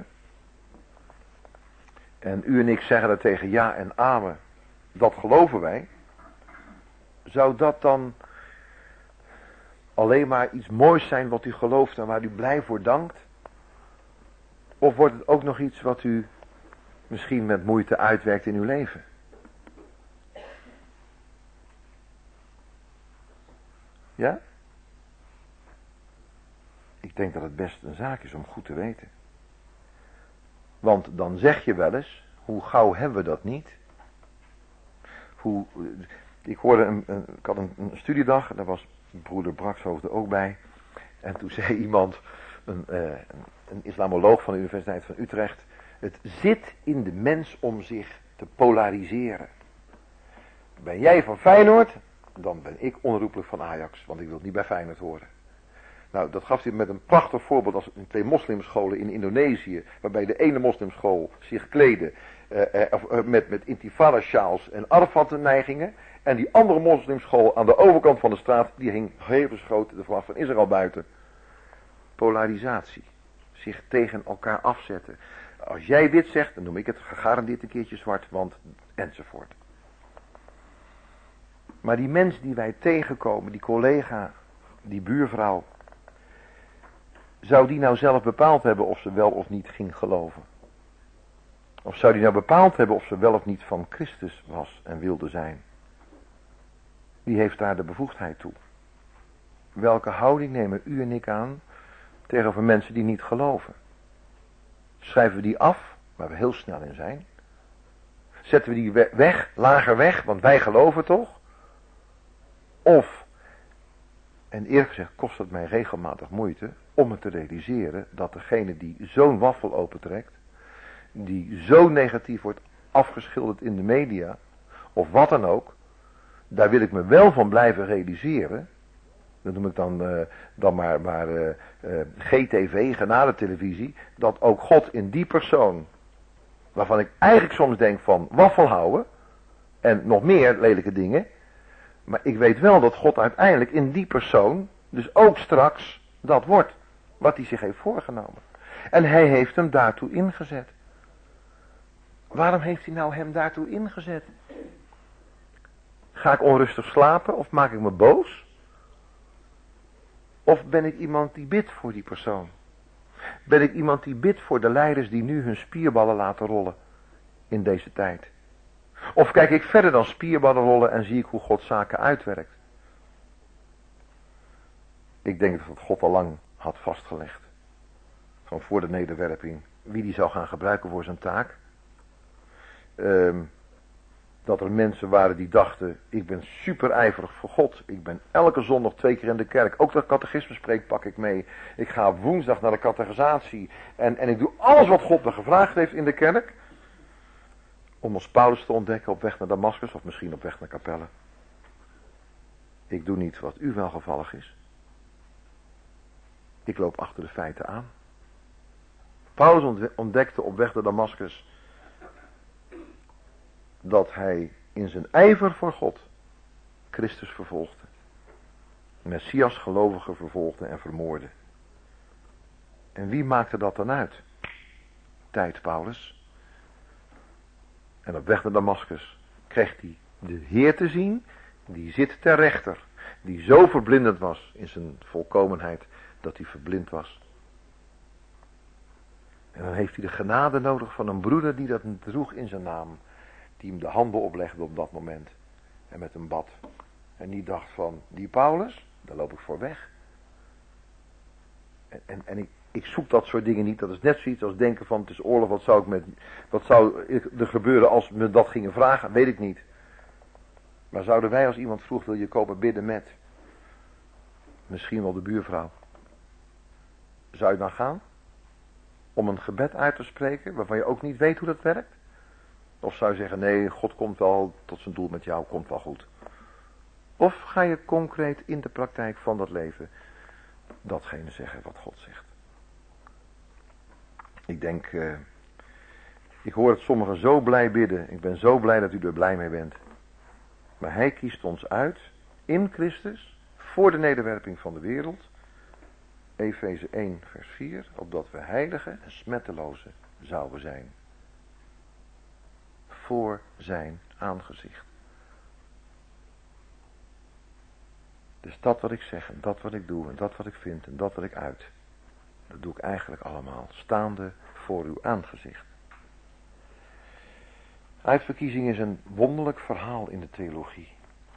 en u en ik zeggen er tegen ja en amen, dat geloven wij, zou dat dan alleen maar iets moois zijn wat u gelooft en waar u blij voor dankt? Of wordt het ook nog iets wat u misschien met moeite uitwerkt in uw leven? Ja? Ik denk dat het best een zaak is om goed te weten. Want dan zeg je wel eens, hoe gauw hebben we dat niet? Hoe, Ik hoorde een, een, ik had een, een studiedag, daar was broeder Brakshoofd er ook bij. En toen zei iemand, een, uh, een, een islamoloog van de Universiteit van Utrecht, het zit in de mens om zich te polariseren. Ben jij van Feyenoord, dan ben ik onherroepelijk van Ajax, want ik wil niet bij Feyenoord horen. Nou, dat gaf hij met een prachtig voorbeeld als in twee moslimscholen in Indonesië, waarbij de ene moslimschool zich kleedde uh, uh, met, met intifada-sjaals en Arafat-neigingen, en die andere moslimschool aan de overkant van de straat, die hing hevensgroot de vlag van Israël buiten. Polarisatie. Zich tegen elkaar afzetten. Als jij dit zegt, dan noem ik het gegarandeerd een keertje zwart, want enzovoort. Maar die mens die wij tegenkomen, die collega, die buurvrouw, zou die nou zelf bepaald hebben of ze wel of niet ging geloven? Of zou die nou bepaald hebben of ze wel of niet van Christus was en wilde zijn? Wie heeft daar de bevoegdheid toe? Welke houding nemen u en ik aan tegenover mensen die niet geloven? Schrijven we die af, waar we heel snel in zijn? Zetten we die weg, lager weg, want wij geloven toch? Of, en eerlijk gezegd kost het mij regelmatig moeite om me te realiseren dat degene die zo'n waffel opentrekt, die zo negatief wordt afgeschilderd in de media, of wat dan ook, daar wil ik me wel van blijven realiseren. Dat noem ik dan, uh, dan maar, maar uh, uh, G T V, genadetelevisie, dat ook God in die persoon, waarvan ik eigenlijk soms denk van waffel houden, en nog meer lelijke dingen, maar ik weet wel dat God uiteindelijk in die persoon, dus ook straks, dat wordt, wat hij zich heeft voorgenomen. En hij heeft hem daartoe ingezet. Waarom heeft hij nou hem daartoe ingezet? Ga ik onrustig slapen of maak ik me boos? Of ben ik iemand die bidt voor die persoon? Ben ik iemand die bidt voor de leiders die nu hun spierballen laten rollen in deze tijd? Of kijk ik verder dan spierballen rollen en zie ik hoe God zaken uitwerkt? Ik denk dat God al lang had vastgelegd, van voor de nederwerping, wie die zou gaan gebruiken voor zijn taak. Um, dat er mensen waren die dachten, ik ben super ijverig voor God. Ik ben elke zondag twee keer in de kerk. Ook dat catechisme spreek pak ik mee. Ik ga woensdag naar de catechisatie. En, en ik doe alles wat God me gevraagd heeft in de kerk. Om als Paulus te ontdekken op weg naar Damascus of misschien op weg naar Capelle. Ik doe niet wat u welgevallig is. Ik loop achter de feiten aan. Paulus ontdekte op weg naar Damascus dat hij in zijn ijver voor God Christus vervolgde. Messias gelovigen vervolgde en vermoordde. En wie maakte dat dan uit? Tijd Paulus. En op weg naar Damascus kreeg hij de Heer te zien, die zit ter rechter, die zo verblindend was in zijn volkomenheid, dat hij verblind was. En dan heeft hij de genade nodig van een broeder die dat droeg in zijn naam, die hem de handen oplegde op dat moment en met hem bad. En die dacht van, die Paulus, daar loop ik voor weg. En, en, en ik, ik zoek dat soort dingen niet. Dat is net zoiets als denken van, het is oorlog, wat zou, ik met, wat zou er gebeuren als me dat gingen vragen, weet ik niet. Maar zouden wij als iemand vroeg, wil je komen bidden met? Misschien wel de buurvrouw. Zou je dan gaan? Om een gebed uit te spreken, waarvan je ook niet weet hoe dat werkt? Of zou je zeggen, nee, God komt wel tot zijn doel met jou, komt wel goed. Of ga je concreet in de praktijk van dat leven datgene zeggen wat God zegt. Ik denk, uh, ik hoor het sommigen zo blij bidden. Ik ben zo blij dat u er blij mee bent. Maar hij kiest ons uit in Christus voor de nederwerping van de wereld. Efeze één vers vier, opdat we heilige en smetteloze zouden zijn. Voor zijn aangezicht. Dus dat wat ik zeg en dat wat ik doe en dat wat ik vind en dat wat ik uit, dat doe ik eigenlijk allemaal staande voor uw aangezicht. Uitverkiezing is een wonderlijk verhaal in de theologie.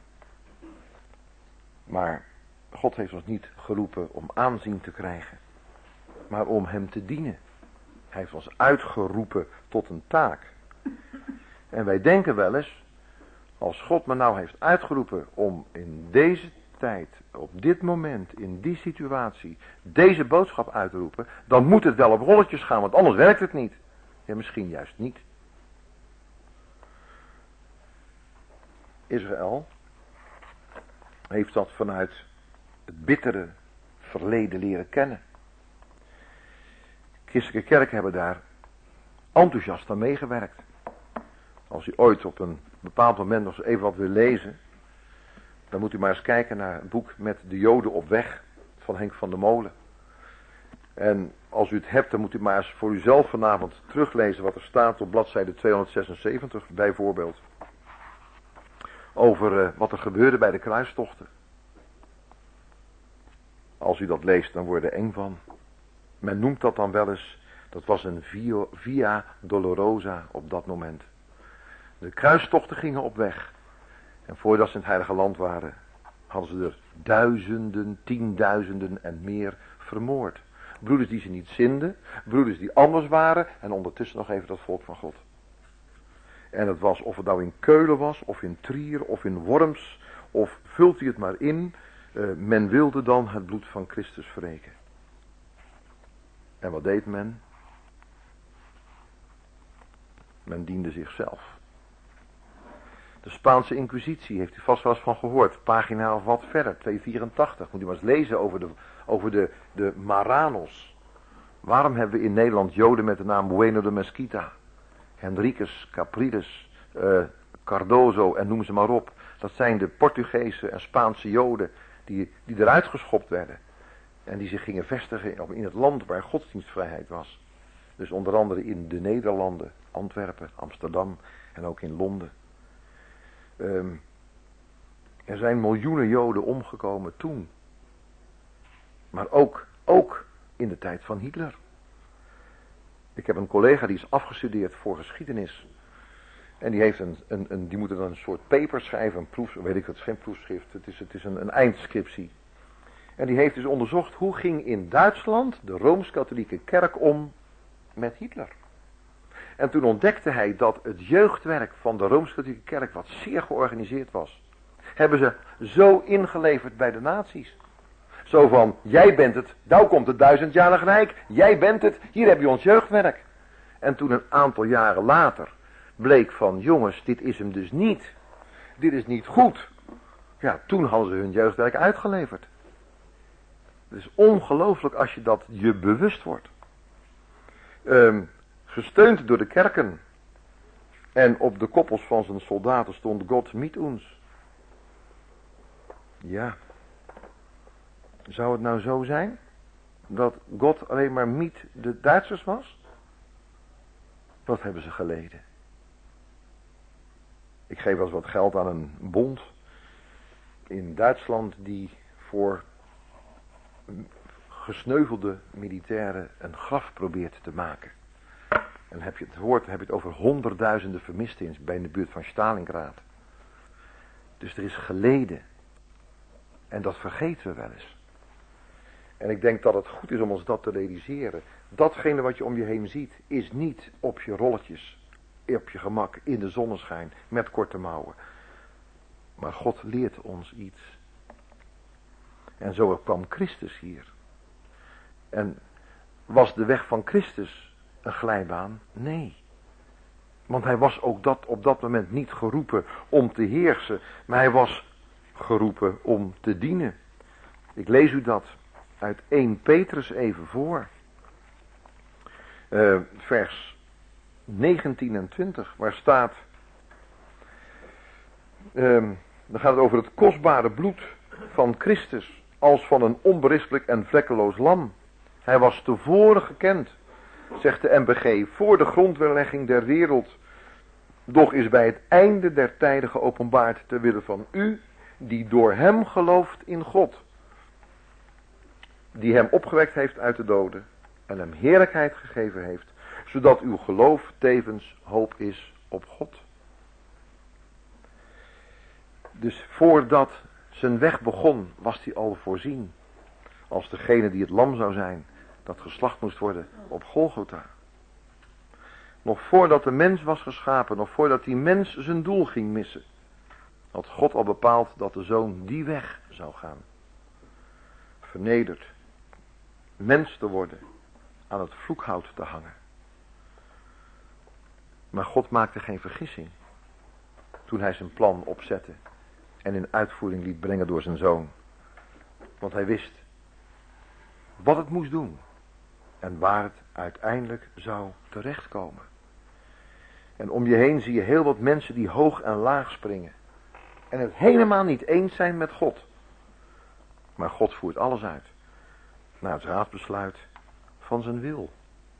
Maar God heeft ons niet geroepen om aanzien te krijgen, maar om hem te dienen. Hij heeft ons uitgeroepen tot een taak. En wij denken wel eens, Als God me nou heeft uitgeroepen om in deze tijd, op dit moment, in die situatie, deze boodschap uit te roepen, dan moet het wel op rolletjes gaan, want anders werkt het niet. Ja, misschien juist niet. Israël heeft dat vanuit het bittere verleden leren kennen. Christelijke kerken hebben daar enthousiast aan meegewerkt. Als u ooit op een bepaald moment nog eens even wat wil lezen, dan moet u maar eens kijken naar het boek met de Joden op weg van Henk van der Molen. En als u het hebt, dan moet u maar eens voor uzelf vanavond teruglezen wat er staat op bladzijde tweehonderdzesenzeventig bijvoorbeeld. Over uh, wat er gebeurde bij de kruistochten. Als u dat leest, dan word je er eng van. Men noemt dat dan wel eens, dat was een via, via dolorosa op dat moment. De kruistochten gingen op weg. En voordat ze in het heilige land waren, hadden ze er duizenden, tienduizenden en meer vermoord. Broeders die ze niet zinden, broeders die anders waren en ondertussen nog even dat volk van God. En het was, of het nou in Keulen was, of in Trier, of in Worms, of vult u het maar in, uh, men wilde dan het bloed van Christus wreken. En wat deed men? Men diende zichzelf. De Spaanse Inquisitie, heeft u vast wel eens van gehoord, pagina of wat verder, tweehonderdvierentachtig, moet u maar eens lezen over de, over de, de Marranos. Waarom hebben we in Nederland Joden met de naam Bueno de Mesquita, Henriques, Capriles, uh, Cardozo en noem ze maar op. Dat zijn de Portugese en Spaanse Joden die, die eruit geschopt werden. En die zich gingen vestigen in het land waar godsdienstvrijheid was. Dus onder andere in de Nederlanden, Antwerpen, Amsterdam en ook in Londen. Um, er zijn miljoenen Joden omgekomen toen. Maar ook, ook in de tijd van Hitler. Ik heb een collega die is afgestudeerd voor geschiedenis. En die, heeft een, een, een, die moet dan een soort paper schrijven, een proef, weet ik, het is geen proefschrift, het is, het is een, een eindscriptie. En die heeft dus onderzocht hoe ging in Duitsland de Rooms-Katholieke Kerk om met Hitler. En toen ontdekte hij dat het jeugdwerk van de Rooms-Katholieke Kerk, wat zeer georganiseerd was, hebben ze zo ingeleverd bij de nazi's. Zo van, jij bent het, nou komt het duizendjarig rijk, jij bent het, hier heb je ons jeugdwerk. En toen een aantal jaren later bleek van, jongens, dit is hem dus niet. Dit is niet goed. Ja, toen hadden ze hun jeugdwerk uitgeleverd. Het is ongelooflijk als je dat je bewust wordt. Um, gesteund door de kerken. En op de koppels van zijn soldaten stond God mit uns. Ja. Zou het nou zo zijn? Dat God alleen maar mit de Duitsers was? Wat hebben ze geleden? Ik geef wel eens wat geld aan een bond in Duitsland die voor gesneuvelde militairen een graf probeert te maken. En heb je het hoort, heb je het over honderdduizenden vermisten in, bij in de buurt van Stalingrad. Dus er is geleden. En dat vergeten we wel eens. En ik denk dat het goed is om ons dat te realiseren. Datgene wat je om je heen ziet, is niet op je rolletjes, op je gemak, in de zonneschijn, met korte mouwen. Maar God leert ons iets. En zo kwam Christus hier. En was de weg van Christus een glijbaan? Nee. Want hij was ook dat, op dat moment niet geroepen om te heersen, maar hij was geroepen om te dienen. Ik lees u dat uit eerste Petrus even voor. Uh, vers negentien en twintig, waar staat, uh, dan gaat het over het kostbare bloed van Christus, als van een onberispelijk en vlekkeloos lam. Hij was tevoren gekend, zegt de M B G, voor de grondlegging der wereld, doch is bij het einde der tijden geopenbaard ter wille van u, die door hem gelooft in God, die hem opgewekt heeft uit de doden en hem heerlijkheid gegeven heeft, zodat uw geloof tevens hoop is op God. Dus voordat zijn weg begon, was hij al voorzien als degene die het lam zou zijn, dat geslacht moest worden op Golgotha. Nog voordat de mens was geschapen, nog voordat die mens zijn doel ging missen, had God al bepaald dat de Zoon die weg zou gaan. Vernederd, mens te worden, aan het vloekhout te hangen. Maar God maakte geen vergissing toen hij zijn plan opzette en in uitvoering liet brengen door zijn Zoon. Want hij wist wat het moest doen en waar het uiteindelijk zou terechtkomen. En om je heen zie je heel wat mensen die hoog en laag springen en het helemaal niet eens zijn met God. Maar God voert alles uit naar het raadsbesluit van zijn wil.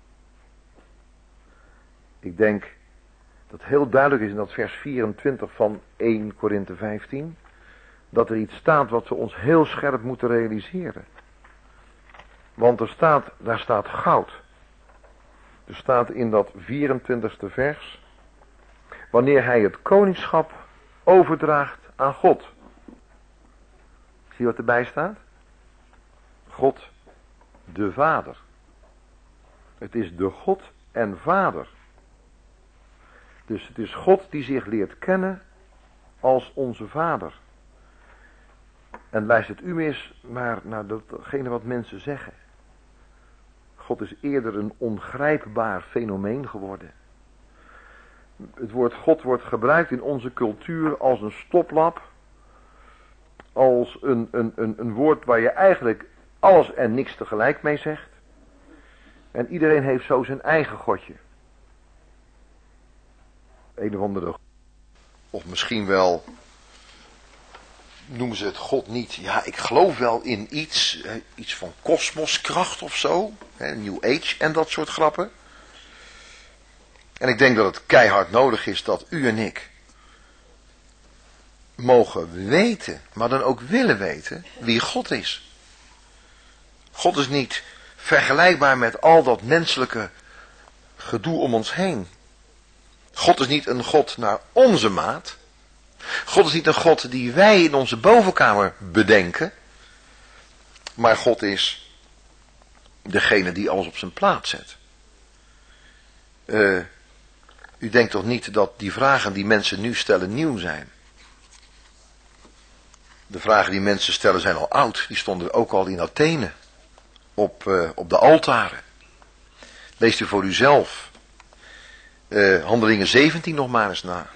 Ik denk dat heel duidelijk is in dat vers vierentwintig van eerste Korinthe vijftien, dat er iets staat wat we ons heel scherp moeten realiseren. Want er staat, daar staat goud. Er staat in dat vierentwintigste vers, wanneer hij het koningschap overdraagt aan God. Zie je wat erbij staat? God de Vader. Het is de God en Vader. Dus het is God die zich leert kennen als onze Vader. En luistert u eens maar naar datgene wat mensen zeggen. God is eerder een ongrijpbaar fenomeen geworden. Het woord God wordt gebruikt in onze cultuur als een stoplap. Als een, een, een, een woord waar je eigenlijk alles en niks tegelijk mee zegt. En iedereen heeft zo zijn eigen godje. Een of andere. Of misschien wel, noemen ze het God niet. Ja, ik geloof wel in iets. Eh, iets van kosmoskracht of zo. Hè, New Age en dat soort grappen. En ik denk dat het keihard nodig is dat u en ik mogen weten, maar dan ook willen weten, wie God is. God is niet vergelijkbaar met al dat menselijke gedoe om ons heen. God is niet een God naar onze maat. God is niet een God die wij in onze bovenkamer bedenken. Maar God is degene die alles op zijn plaats zet. Uh, u denkt toch niet dat die vragen die mensen nu stellen nieuw zijn? De vragen die mensen stellen zijn al oud. Die stonden ook al in Athene. Op, uh, op de altaren. Leest u voor uzelf. Uh, Handelingen zeventien nog maar eens na.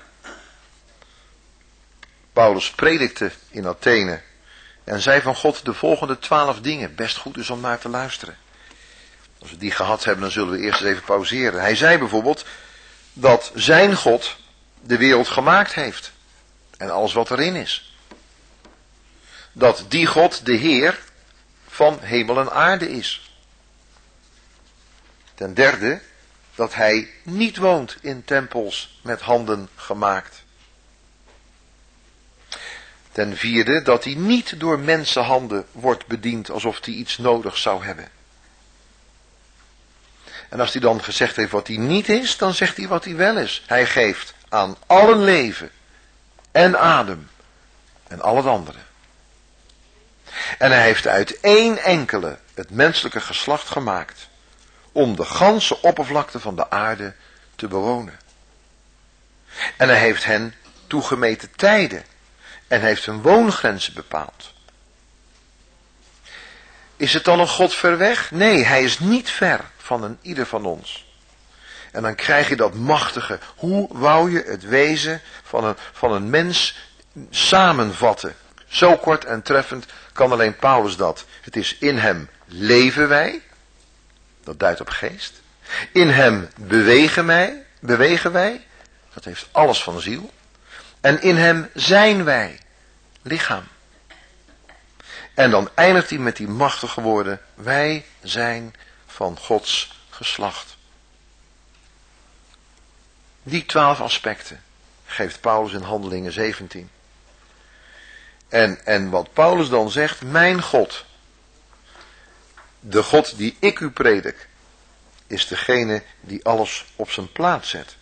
Paulus predikte in Athene. En zei van God de volgende twaalf dingen. Best goed is om naar te luisteren. Als we die gehad hebben, dan zullen we eerst eens even pauzeren. Hij zei bijvoorbeeld dat zijn God de wereld gemaakt heeft. En alles wat erin is. Dat die God de Heer van hemel en aarde is. Ten derde, dat hij niet woont in tempels met handen gemaakt. Ten vierde, dat hij niet door mensenhanden wordt bediend alsof hij iets nodig zou hebben. En als hij dan gezegd heeft wat hij niet is, dan zegt hij wat hij wel is. Hij geeft aan allen leven en adem en al het andere. En hij heeft uit één enkele het menselijke geslacht gemaakt om de ganse oppervlakte van de aarde te bewonen. En hij heeft hen toegemeten tijden en heeft hun woongrenzen bepaald. Is het dan een God ver weg? Nee, hij is niet ver van een ieder van ons. En dan krijg je dat machtige, hoe wou je het wezen van een, van een mens samenvatten? Zo kort en treffend kan alleen Paulus dat. Het is in hem leven wij, dat duidt op geest. In hem bewegen wij, bewegen wij, dat heeft alles van ziel. En in hem zijn wij, lichaam. En dan eindigt hij met die machtige woorden, wij zijn van Gods geslacht. Die twaalf aspecten geeft Paulus in Handelingen zeventien. En, en wat Paulus dan zegt, mijn God, de God die ik u predik, is degene die alles op zijn plaats zet.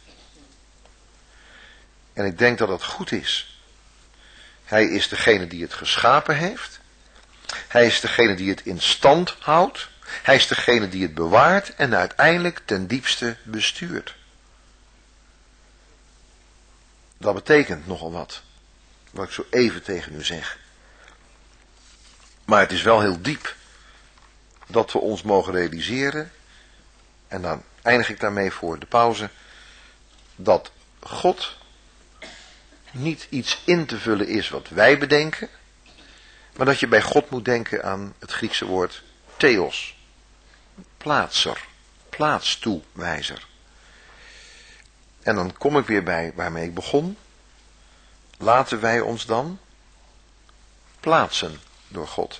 En ik denk dat dat goed is. Hij is degene die het geschapen heeft. Hij is degene die het in stand houdt. Hij is degene die het bewaart en uiteindelijk ten diepste bestuurt. Dat betekent nogal wat. wat ik zo even tegen u zeg. Maar het is wel heel diep dat we ons mogen realiseren, en dan eindig ik daarmee voor de pauze, dat God niet iets in te vullen is wat wij bedenken, maar dat je bij God moet denken aan het Griekse woord theos, plaatser, plaatstoewijzer. En dan kom ik weer bij waarmee ik begon. Laten wij ons dan plaatsen door God.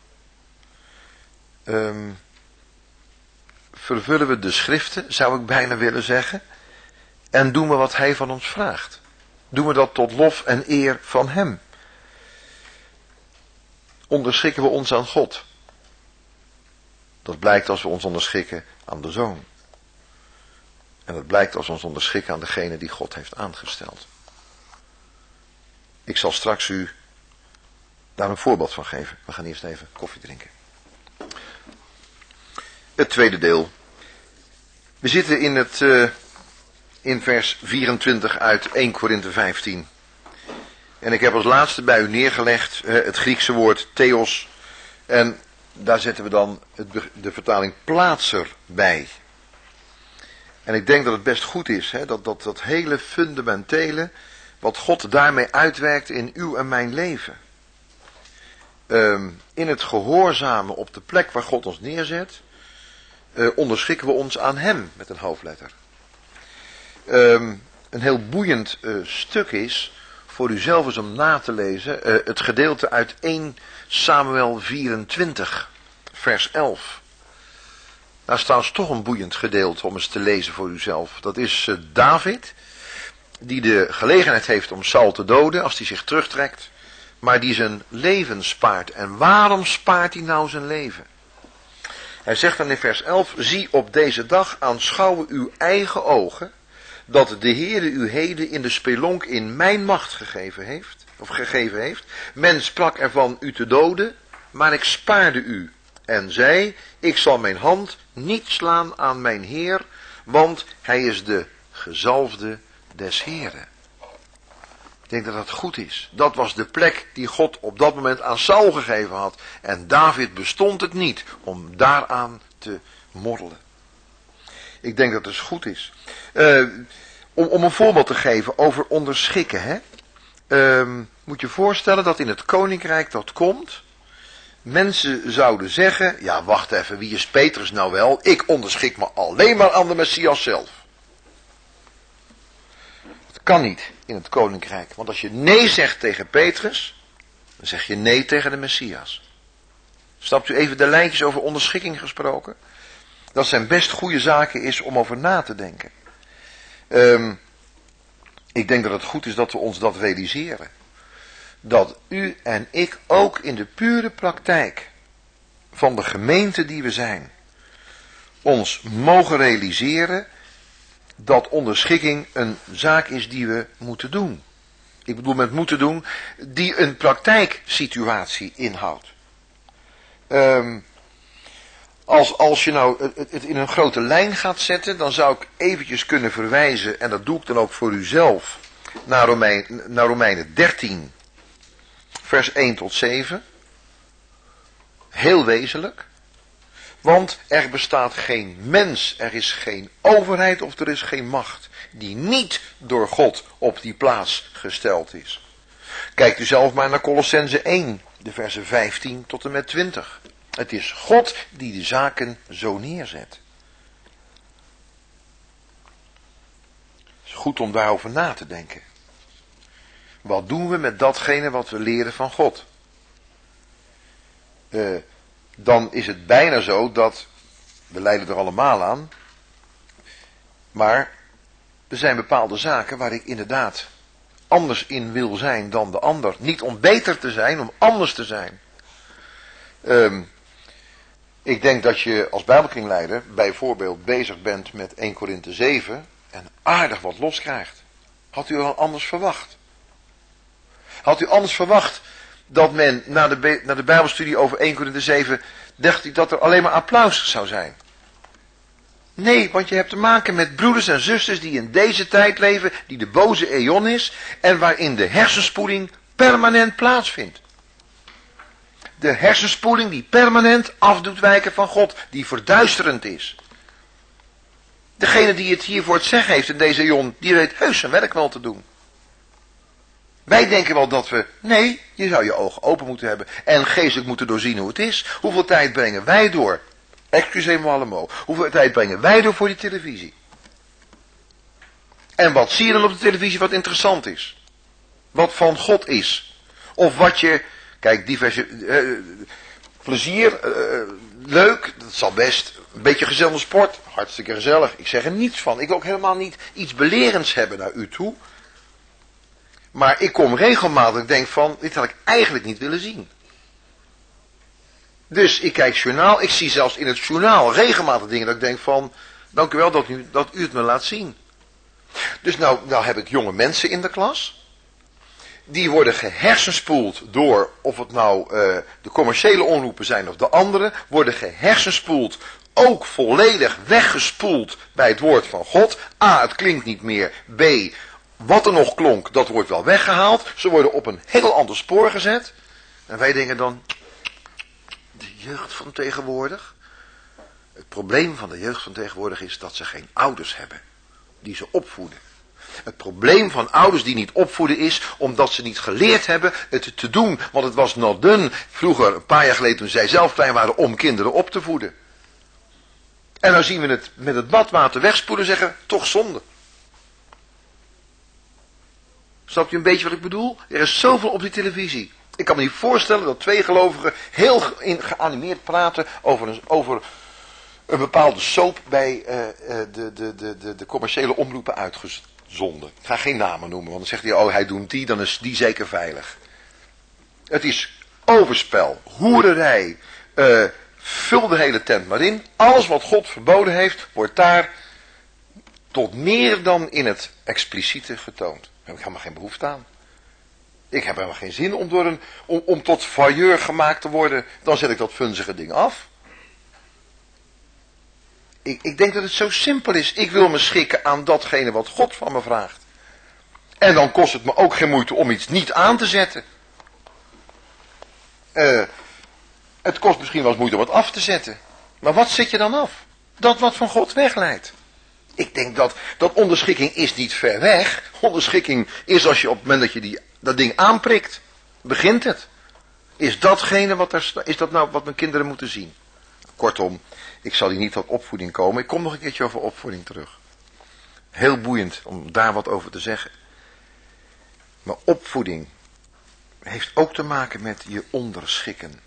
Um, vervullen we de schriften, zou ik bijna willen zeggen, en doen we wat hij van ons vraagt. Doen we dat tot lof en eer van hem. Onderschikken we ons aan God. Dat blijkt als we ons onderschikken aan de Zoon. En dat blijkt als we ons onderschikken aan degene die God heeft aangesteld. Ik zal straks u daar een voorbeeld van geven. We gaan eerst even koffie drinken. Het tweede deel. We zitten in het uh, in vers vierentwintig uit eerste Korinthe vijftien. En ik heb als laatste bij u neergelegd uh, het Griekse woord theos. En daar zetten we dan het, de vertaling plaatser bij. En ik denk dat het best goed is, hè, dat, dat dat hele fundamentele, wat God daarmee uitwerkt in uw en mijn leven. Um, in het gehoorzamen op de plek waar God ons neerzet, uh, onderschikken we ons aan hem met een hoofdletter. Um, een heel boeiend uh, stuk is, voor u zelf eens om na te lezen, uh, het gedeelte uit eerste Samuel vierentwintig, vers elf. Daar staat toch een boeiend gedeelte om eens te lezen voor uzelf. Dat is uh, David, die de gelegenheid heeft om Saul te doden als hij zich terugtrekt, maar die zijn leven spaart. En waarom spaart hij nou zijn leven? Hij zegt dan in vers elf, zie op deze dag aanschouwen uw eigen ogen, dat de Heere u heden in de spelonk in mijn macht gegeven heeft, of gegeven heeft. Men sprak ervan u te doden, maar ik spaarde u. En zei, ik zal mijn hand niet slaan aan mijn Heer, want hij is de gezalfde des Heeren. Ik denk dat dat goed is. Dat was de plek die God op dat moment aan Saul gegeven had. En David bestond het niet om daaraan te morrelen. Ik denk dat het goed is. Uh, om, om een voorbeeld te geven over onderschikken. Hè? Uh, moet je voorstellen dat in het koninkrijk dat komt, mensen zouden zeggen, ja wacht even, wie is Petrus nou wel? Ik onderschik me alleen maar aan de Messias zelf. Dat kan niet in het koninkrijk. Want als je nee zegt tegen Petrus, dan zeg je nee tegen de Messias. Snapt u even de lijntjes over onderschikking gesproken? Dat zijn best goede zaken is om over na te denken. Um, ik denk dat het goed is dat we ons dat realiseren. Dat u en ik ook in de pure praktijk van de gemeente die we zijn, ons mogen realiseren dat onderschikking een zaak is die we moeten doen. Ik bedoel met moeten doen, die een praktijksituatie inhoudt. Um, als, als je nou het, het in een grote lijn gaat zetten, dan zou ik eventjes kunnen verwijzen, en dat doe ik dan ook voor uzelf, naar, Romein, naar Romeinen dertien, vers één tot zeven. Heel wezenlijk. Want er bestaat geen mens, er is geen overheid of er is geen macht die niet door God op die plaats gesteld is. Kijkt u zelf maar naar Kolossenzen één, de versen vijftien tot en met twintig. Het is God die de zaken zo neerzet. Het is goed om daarover na te denken. Wat doen we met datgene wat we leren van God? Uh, dan is het bijna zo dat, we lijden er allemaal aan, maar er zijn bepaalde zaken waar ik inderdaad anders in wil zijn dan de ander. Niet om beter te zijn, om anders te zijn. Um, ik denk dat je als Bijbelkringleider bijvoorbeeld bezig bent met eerste Korinthe zeven en aardig wat los krijgt. Had u al anders verwacht? Had u anders verwacht dat men na de, na de Bijbelstudie over eerste Korinthe zeven dacht hij dat er alleen maar applaus zou zijn? Nee, want je hebt te maken met broeders en zusters die in deze tijd leven, die de boze eon is en waarin de hersenspoeling permanent plaatsvindt. De hersenspoeling die permanent afdoet wijken van God, die verduisterend is. Degene die het hier voor het zeggen heeft in deze jon, die weet heus zijn werk wel te doen. Wij denken wel dat we, nee, je zou je ogen open moeten hebben en geestelijk moeten doorzien hoe het is. Hoeveel tijd brengen wij door? Excusez-moi allemaal. Hoeveel tijd brengen wij door voor die televisie? En wat zie je dan op de televisie wat interessant is? Wat van God is? Of wat je, kijk, diverse, uh, plezier, uh, leuk, dat zal best. Een beetje gezellige sport, hartstikke gezellig. Ik zeg er niets van. Ik wil ook helemaal niet iets belerends hebben naar u toe. Maar ik kom regelmatig en denk van, dit had ik eigenlijk niet willen zien. Dus ik kijk journaal, ik zie zelfs in het journaal regelmatig dingen dat ik denk van, dank u wel dat u, dat u het me laat zien. Dus nou, nou heb ik jonge mensen in de klas. Die worden gehersenspoeld door, of het nou uh, de commerciële omroepen zijn of de andere, worden gehersenspoeld, ook volledig weggespoeld bij het woord van God. A, het klinkt niet meer. B, wat er nog klonk, dat wordt wel weggehaald. Ze worden op een heel ander spoor gezet. En wij denken dan, de jeugd van tegenwoordig. Het probleem van de jeugd van tegenwoordig is dat ze geen ouders hebben die ze opvoeden. Het probleem van ouders die niet opvoeden is omdat ze niet geleerd hebben het te doen. Want het was not done vroeger, een paar jaar geleden toen zij zelf klein waren, om kinderen op te voeden. En dan zien we het met het badwater wegspoelen en zeggen, toch zonde. Snapt u een beetje wat ik bedoel? Er is zoveel op die televisie. Ik kan me niet voorstellen dat twee gelovigen heel ge- geanimeerd praten over een, over een bepaalde soap bij uh, uh, de, de, de, de, de commerciële omroepen uitgezonden. Ik ga geen namen noemen, want dan zegt hij, oh hij doet die, dan is die zeker veilig. Het is overspel, hoererij, uh, vul de hele tent maar in. Alles wat God verboden heeft, wordt daar tot meer dan in het expliciete getoond. Daar heb ik helemaal geen behoefte aan. Ik heb helemaal geen zin om, door een, om, om tot voyeur gemaakt te worden. Dan zet ik dat vunzige ding af. Ik, ik denk dat het zo simpel is. Ik wil me schikken aan datgene wat God van me vraagt. En dan kost het me ook geen moeite om iets niet aan te zetten. Uh, het kost misschien wel eens moeite om het af te zetten. Maar wat zet je dan af? Dat wat van God wegleidt. Ik denk dat, dat onderschikking is niet ver weg. Onderschikking is als je op het moment dat je die, dat ding aanprikt, begint het. Is datgene wat er staat, is dat nou wat mijn kinderen moeten zien? Kortom, ik zal hier niet tot opvoeding komen. Ik kom nog een keertje over opvoeding terug. Heel boeiend om daar wat over te zeggen. Maar opvoeding heeft ook te maken met je onderschikken.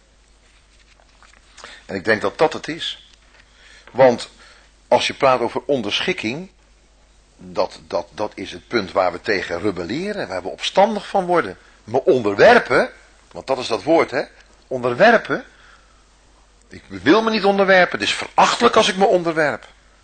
En ik denk dat dat het is. Want als je praat over onderschikking, dat, dat, dat is het punt waar we tegen rebelleren, waar we opstandig van worden. Me onderwerpen, want dat is dat woord, hè, onderwerpen. Ik wil me niet onderwerpen, het is verachtelijk als ik me onderwerp.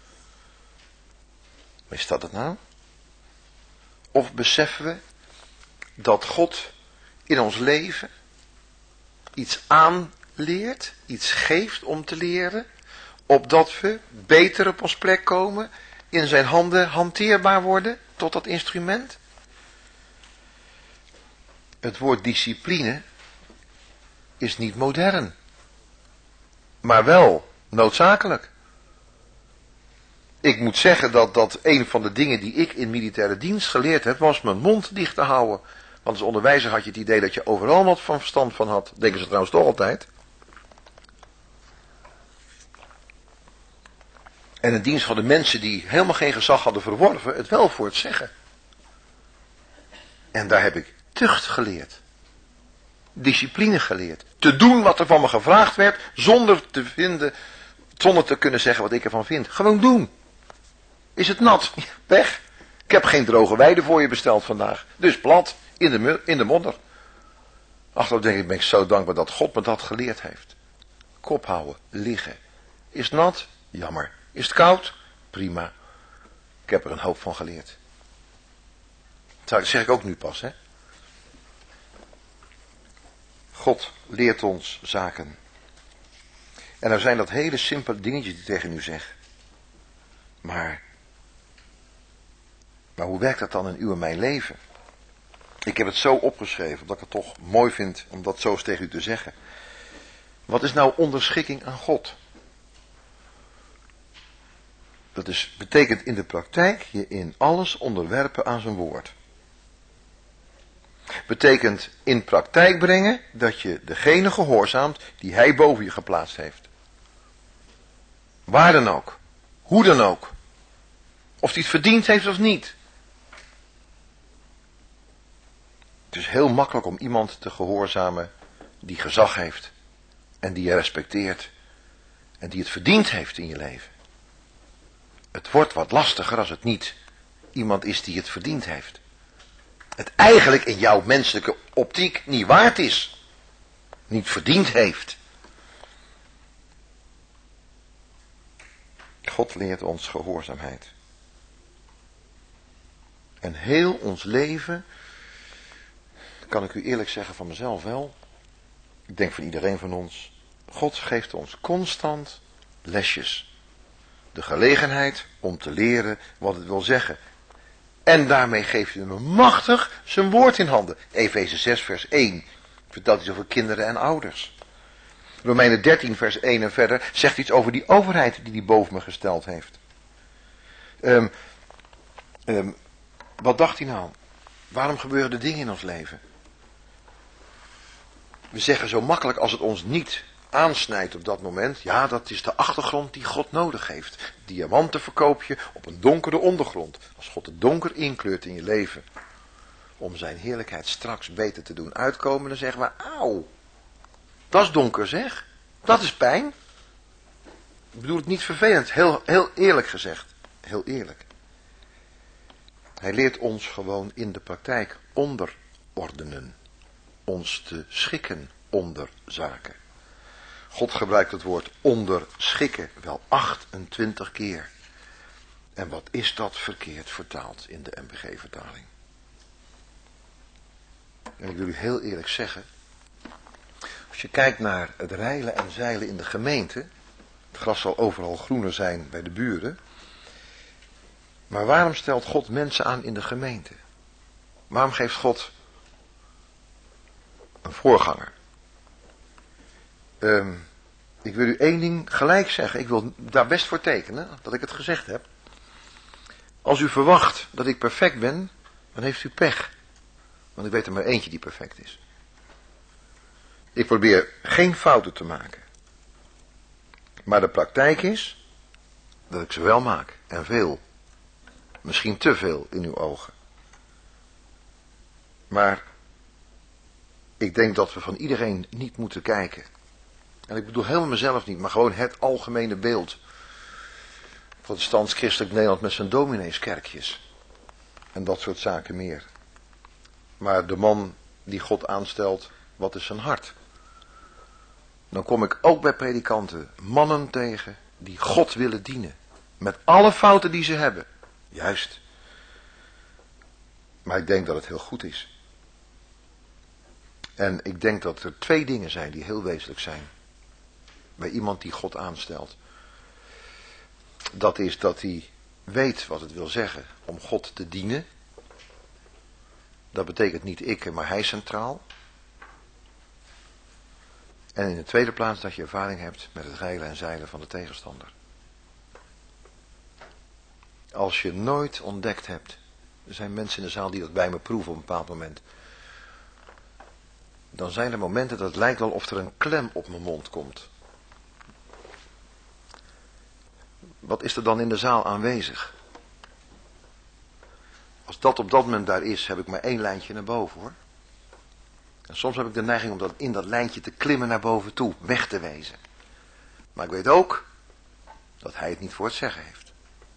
Maar is dat het nou? Of beseffen we dat God in ons leven iets aanleert, iets geeft om te leren, opdat we beter op ons plek komen, in zijn handen hanteerbaar worden tot dat instrument? Het woord discipline is niet modern, maar wel noodzakelijk. Ik moet zeggen dat dat een van de dingen die ik in militaire dienst geleerd heb, was mijn mond dicht te houden. Want als onderwijzer had je het idee dat je overal wat van verstand van had. Denken ze trouwens toch altijd. En in dienst van de mensen die helemaal geen gezag hadden verworven, het wel voor het zeggen. En daar heb ik tucht geleerd. Discipline geleerd. Te doen wat er van me gevraagd werd, zonder te vinden, zonder te kunnen zeggen wat ik ervan vind. Gewoon doen. Is het nat? Weg. Ik heb geen droge weide voor je besteld vandaag. Dus plat, in de, in de modder. Achteraf denk ik, ben ik zo dankbaar dat God me dat geleerd heeft. Kop houden, liggen. Is het nat? Jammer. Is het koud? Prima. Ik heb er een hoop van geleerd. Dat zeg ik ook nu pas, hè. God leert ons zaken. En er zijn dat hele simpele dingetjes die ik tegen u zeg. Maar, maar hoe werkt dat dan in uw en mijn leven? Ik heb het zo opgeschreven, omdat ik het toch mooi vind om dat zo eens tegen u te zeggen. Wat is nou onderschikking aan God? Dat is, betekent in de praktijk je in alles onderwerpen aan zijn woord. Betekent in praktijk brengen dat je degene gehoorzaamt die hij boven je geplaatst heeft. Waar dan ook. Hoe dan ook. Of hij het verdiend heeft of niet. Het is heel makkelijk om iemand te gehoorzamen die gezag heeft. En die je respecteert. En die het verdiend heeft in je leven. Het wordt wat lastiger als het niet iemand is die het verdiend heeft. Het eigenlijk in jouw menselijke optiek niet waard is. Niet verdiend heeft. God leert ons gehoorzaamheid. En heel ons leven, kan ik u eerlijk zeggen van mezelf wel, ik denk van iedereen van ons, God geeft ons constant lesjes. De gelegenheid om te leren wat het wil zeggen. En daarmee geeft hij me machtig zijn woord in handen. Efeze zes vers één vertelt iets over kinderen en ouders. Romeinen dertien vers één en verder zegt iets over die overheid die hij boven me gesteld heeft. Um, um, wat dacht hij nou? Waarom gebeuren de dingen in ons leven? We zeggen zo makkelijk als het ons niet aansnijdt op dat moment. Ja, dat is de achtergrond die God nodig heeft. Diamanten verkoop je op een donkere ondergrond. Als God het donker inkleurt in je leven. Om zijn heerlijkheid straks beter te doen uitkomen. Dan zeggen we, auw. Dat is donker zeg. Dat is pijn. Ik bedoel het niet vervelend. Heel, heel eerlijk gezegd. Heel eerlijk. Hij leert ons gewoon in de praktijk onderordenen. Ons te schikken onder zaken. God gebruikt het woord onderschikken wel achtentwintig keer. En wat is dat verkeerd vertaald in de M B G-vertaling? En ik wil u heel eerlijk zeggen. Als je kijkt naar het reilen en zeilen in de gemeente. Het gras zal overal groener zijn bij de buren. Maar waarom stelt God mensen aan in de gemeente? Waarom geeft God een voorganger? Um, ik wil u één ding gelijk zeggen. Ik wil daar best voor tekenen, dat ik het gezegd heb. Als u verwacht dat ik perfect ben, dan heeft u pech. Want ik weet er maar eentje die perfect is. Ik probeer geen fouten te maken. Maar de praktijk is dat ik ze wel maak. En veel. Misschien te veel in uw ogen. Maar ik denk dat we van iedereen niet moeten kijken. En ik bedoel helemaal mezelf niet, maar gewoon het algemene beeld. Protestants Christelijk Nederland met zijn domineeskerkjes. En dat soort zaken meer. Maar de man die God aanstelt, wat is zijn hart? Dan kom ik ook bij predikanten mannen tegen die God willen dienen. Met alle fouten die ze hebben. Juist. Maar ik denk dat het heel goed is. En ik denk dat er twee dingen zijn die heel wezenlijk zijn. Bij iemand die God aanstelt. Dat is dat hij weet wat het wil zeggen om God te dienen. Dat betekent niet ik, maar hij centraal. En in de tweede plaats dat je ervaring hebt met het reilen en zeilen van de tegenstander. Als je nooit ontdekt hebt, er zijn mensen in de zaal die dat bij me proeven op een bepaald moment. Dan zijn er momenten dat het lijkt wel of er een klem op mijn mond komt. Wat is er dan in de zaal aanwezig? Als dat op dat moment daar is, heb ik maar één lijntje naar boven hoor. En soms heb ik de neiging om dat in dat lijntje te klimmen naar boven toe, weg te wezen. Maar ik weet ook dat hij het niet voor het zeggen heeft.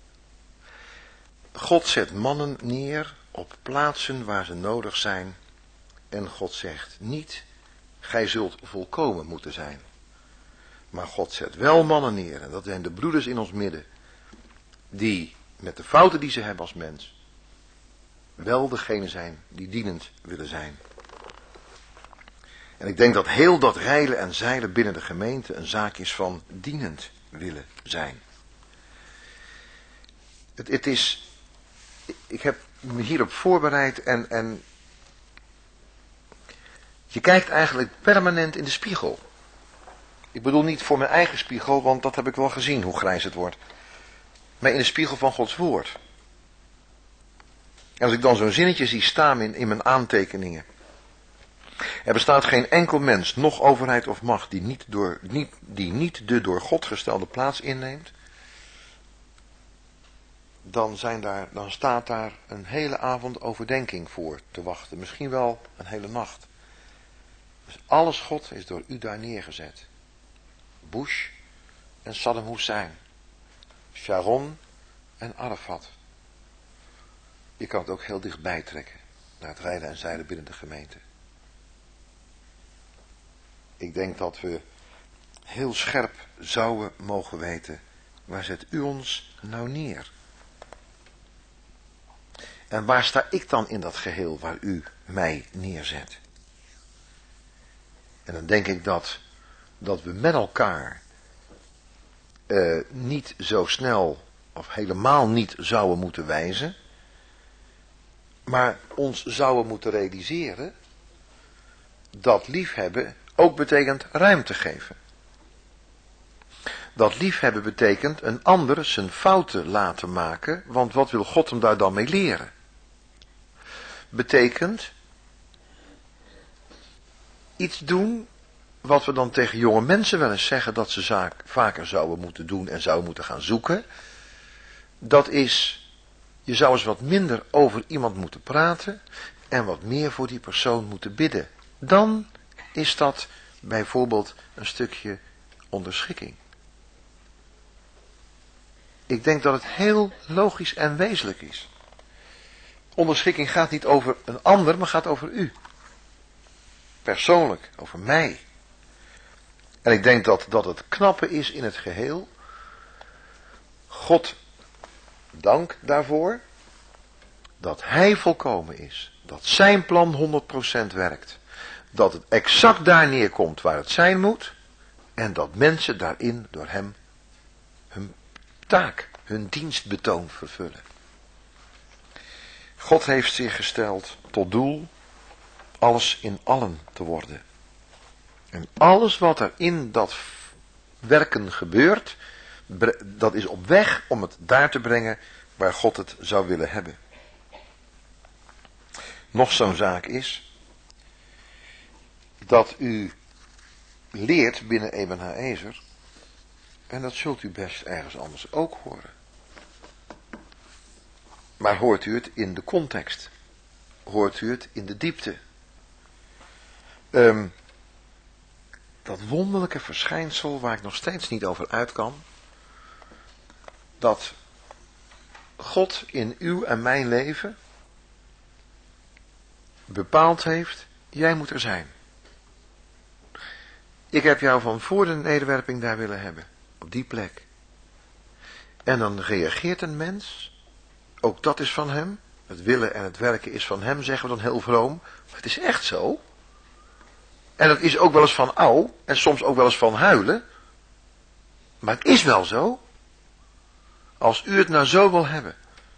God zet mannen neer op plaatsen waar ze nodig zijn. En God zegt niet, gij zult volkomen moeten zijn. Maar God zet wel mannen neer, en dat zijn de broeders in ons midden, die met de fouten die ze hebben als mens, wel degene zijn die dienend willen zijn. En ik denk dat heel dat reilen en zeilen binnen de gemeente een zaak is van dienend willen zijn. Het, het is, ik heb me hierop voorbereid en, en Je kijkt eigenlijk permanent in de spiegel. Ik bedoel niet voor mijn eigen spiegel, want dat heb ik wel gezien, hoe grijs het wordt. Maar in de spiegel van Gods woord. En als ik dan zo'n zinnetje zie staan in, in mijn aantekeningen. Er bestaat geen enkel mens, noch overheid of macht, die niet, door, niet, die niet de door God gestelde plaats inneemt. Dan, zijn daar, dan staat daar een hele avond overdenking voor te wachten. Misschien wel een hele nacht. Dus alles God is door u daar neergezet. Bush en Saddam Hussein. Sharon en Arafat. Je kan het ook heel dichtbij trekken. Naar het rijden en zeilen binnen de gemeente. Ik denk dat we heel scherp zouden mogen weten. Waar zet u ons nou neer? En waar sta ik dan in dat geheel waar u mij neerzet? En dan denk ik dat, dat we met elkaar uh, niet zo snel of helemaal niet zouden moeten wijzen. Maar ons zouden moeten realiseren dat liefhebben ook betekent ruimte geven. Dat liefhebben betekent een ander zijn fouten laten maken, want wat wil God hem daar dan mee leren? Betekent iets doen wat we dan tegen jonge mensen wel eens zeggen dat ze zaak vaker zouden moeten doen en zouden moeten gaan zoeken. Dat is, je zou eens wat minder over iemand moeten praten en wat meer voor die persoon moeten bidden. Dan is dat bijvoorbeeld een stukje onderschikking. Ik denk dat het heel logisch en wezenlijk is. Onderschikking gaat niet over een ander, maar gaat over u. Persoonlijk, over mij. En ik denk dat, dat het knappe is in het geheel. God, dank daarvoor. Dat hij volkomen is. Dat zijn plan honderd procent werkt. Dat het exact daar neerkomt waar het zijn moet. En dat mensen daarin door hem hun taak, hun dienstbetoon vervullen. God heeft zich gesteld tot doel alles in allen te worden. En alles wat er in dat werken gebeurt, dat is op weg om het daar te brengen waar God het zou willen hebben. Nog zo'n zaak is dat u leert binnen Ebenaar Ezer, en dat zult u best ergens anders ook horen. Maar hoort u het in de context? Hoort u het in de diepte? Um, dat wonderlijke verschijnsel waar ik nog steeds niet over uit kan. Dat God in uw en mijn leven bepaald heeft, jij moet er zijn. Ik heb jou van voor de nederwerping daar willen hebben. Op die plek. En dan reageert een mens. Ook dat is van hem. Het willen en het werken is van hem, zeggen we dan heel vroom. Maar het is echt zo. En dat is ook wel eens van au. En soms ook wel eens van huilen. Maar het is wel zo. Als u het nou zo wil hebben.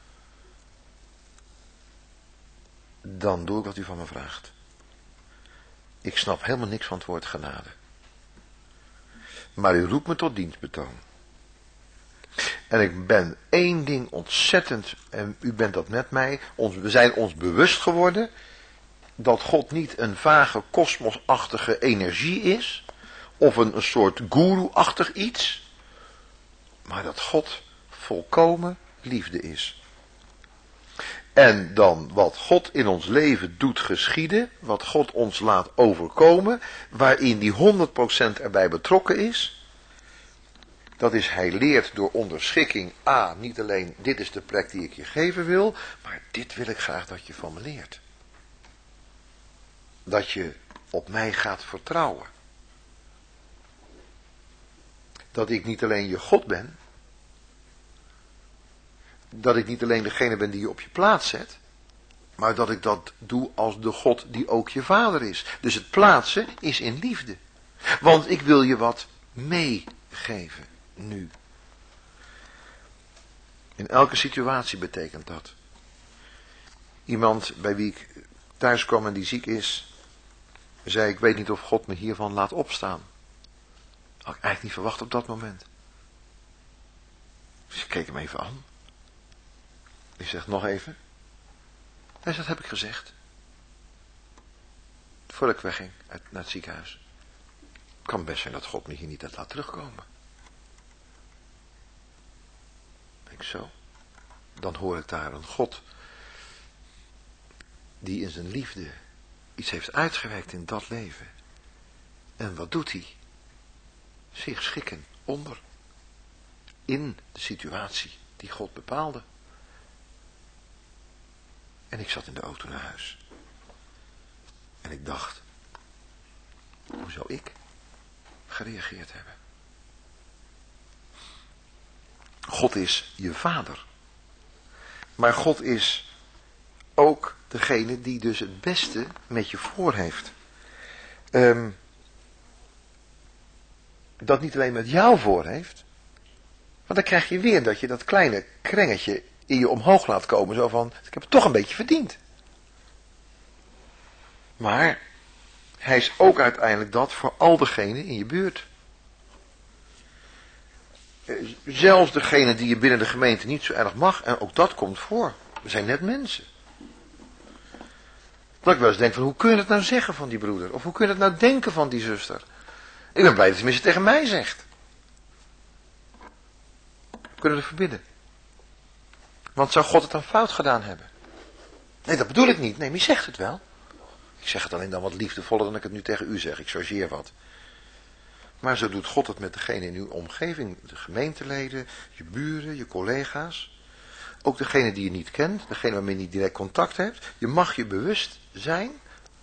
Dan doe ik wat u van me vraagt. Ik snap helemaal niks van het woord genade. Maar u roept me tot dienstbetoon. En ik ben één ding ontzettend, en u bent dat met mij, ons, we zijn ons bewust geworden, dat God niet een vage kosmosachtige energie is, of een, een soort goeroe-achtig iets, maar dat God volkomen liefde is. En dan wat God in ons leven doet geschieden, wat God ons laat overkomen, waarin die honderd procent erbij betrokken is, dat is, hij leert door onderschikking, a, niet alleen dit is de plek die ik je geven wil, maar dit wil ik graag dat je van me leert. Dat je op mij gaat vertrouwen. Dat ik niet alleen je God ben, dat ik niet alleen degene ben die je op je plaats zet, maar dat ik dat doe als de God die ook je vader is. Dus het plaatsen is in liefde. Want ik wil je wat meegeven. Nu. In elke situatie betekent dat. Iemand bij wie ik thuis kwam en die ziek is. Hij zei, ik weet niet of God me hiervan laat opstaan. Dat had ik eigenlijk niet verwacht op dat moment. Dus ik keek hem even aan. Ik zeg, nog even. Hij zegt, dat heb ik gezegd. Voordat ik wegging uit, naar het ziekenhuis. Het kan best zijn dat God me hier niet had laten terugkomen. Ik zo. Dan hoor ik daar een God die in zijn liefde iets heeft uitgewerkt in dat leven. En wat doet hij? Zich schikken onder. In de situatie die God bepaalde. En ik zat in de auto naar huis. En ik dacht, hoe zou ik gereageerd hebben? God is je vader. Maar God is ook degene die dus het beste met je voor heeft. Um, dat niet alleen met jou voor heeft. Want dan krijg je weer dat je dat kleine krengetje in je omhoog laat komen. Zo van, ik heb het toch een beetje verdiend. Maar hij is ook uiteindelijk dat voor al degenen in je buurt. Zelfs degene die je binnen de gemeente niet zo erg mag. En ook dat komt voor. We zijn net mensen. Dat ik wel eens denk van, hoe kun je het nou zeggen van die broeder? Of hoe kun je het nou denken van die zuster? Ik ben blij dat ze tenminste tegen mij zegt. We kunnen het verbidden. Want zou God het dan fout gedaan hebben? Nee, dat bedoel ik niet. Nee, wie zegt het wel? Ik zeg het alleen dan wat liefdevoller dan ik het nu tegen u zeg. Ik chargeer wat. Maar zo doet God het met degene in uw omgeving. De gemeenteleden, je buren, je collega's. Ook degene die je niet kent. Degene waarmee je niet direct contact hebt. Je mag je bewust zijn.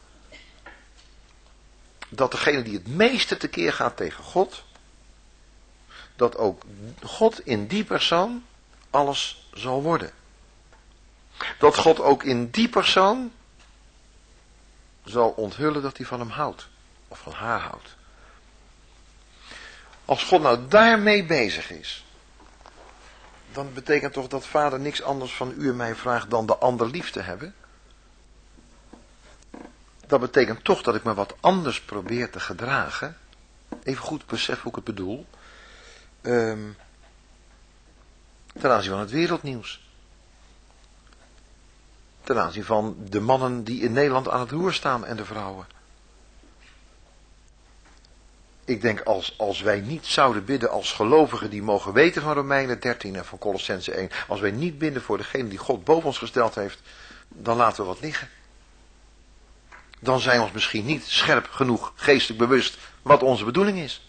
Dat degene die het meeste tekeer gaat tegen God. Dat ook God in die persoon alles zal worden. Dat God ook in die persoon zal onthullen dat hij van hem houdt. Of van haar houdt. Als God nou daarmee bezig is. Dan betekent toch dat Vader niks anders van u en mij vraagt dan de ander lief te hebben. Dat betekent toch dat ik me wat anders probeer te gedragen. Even goed besef hoe ik het bedoel. Um, ten aanzien van het wereldnieuws. Ten aanzien van de mannen die in Nederland aan het roer staan en de vrouwen. Ik denk als, als wij niet zouden bidden als gelovigen die mogen weten van Romeinen dertien en van Colossense één. Als wij niet bidden voor degene die God boven ons gesteld heeft. Dan laten we wat liggen. Dan zijn we ons misschien niet scherp genoeg geestelijk bewust wat onze bedoeling is.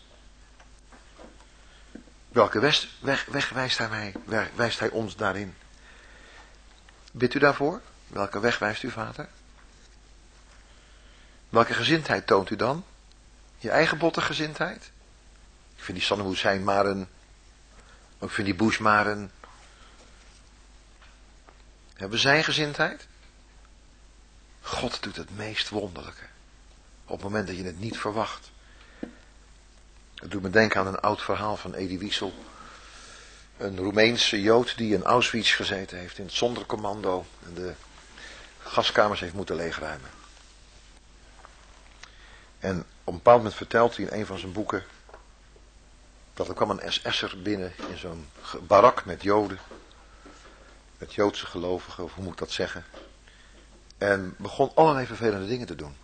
Welke weg, weg, weg wijst, hij mij, wijst hij ons daarin? Bidt u daarvoor? Welke weg wijst u, Vader? Welke gezindheid toont u dan? Je eigen botte gezindheid? Ik vind die Sanne Hoesijn maar een... Ik vind die Bush maar een... Hebben we zijn gezindheid? God doet het meest wonderlijke. Op het moment dat je het niet verwacht. Het doet me denken aan een oud verhaal van Elie Wiesel. Een Roemeense Jood die in Auschwitz gezeten heeft. In het Sonderkommando. En de gaskamers heeft moeten leegruimen. En op een bepaald moment vertelt hij in een van zijn boeken. Dat er kwam een S S'er binnen in zo'n barak met Joden. Met Joodse gelovigen, of hoe moet ik dat zeggen. En begon allerlei vervelende dingen te doen.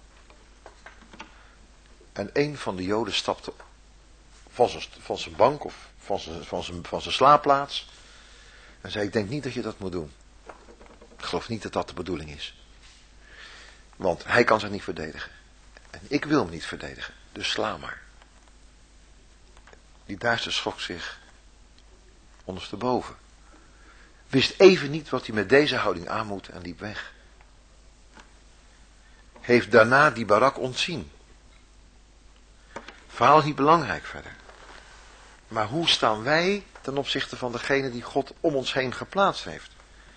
En een van de Joden stapte van zijn, van zijn bank of van zijn, van, zijn, van zijn slaapplaats. En zei, ik denk niet dat je dat moet doen. Ik geloof niet dat dat de bedoeling is. Want hij kan zich niet verdedigen. En ik wil hem niet verdedigen. Dus sla maar. Die Duitser schrok zich ondersteboven. Wist even niet wat hij met deze houding aan moet en liep weg. Heeft daarna die barak ontzien. Het verhaal is niet belangrijk verder. Maar hoe staan wij ten opzichte van degene die God om ons heen geplaatst heeft?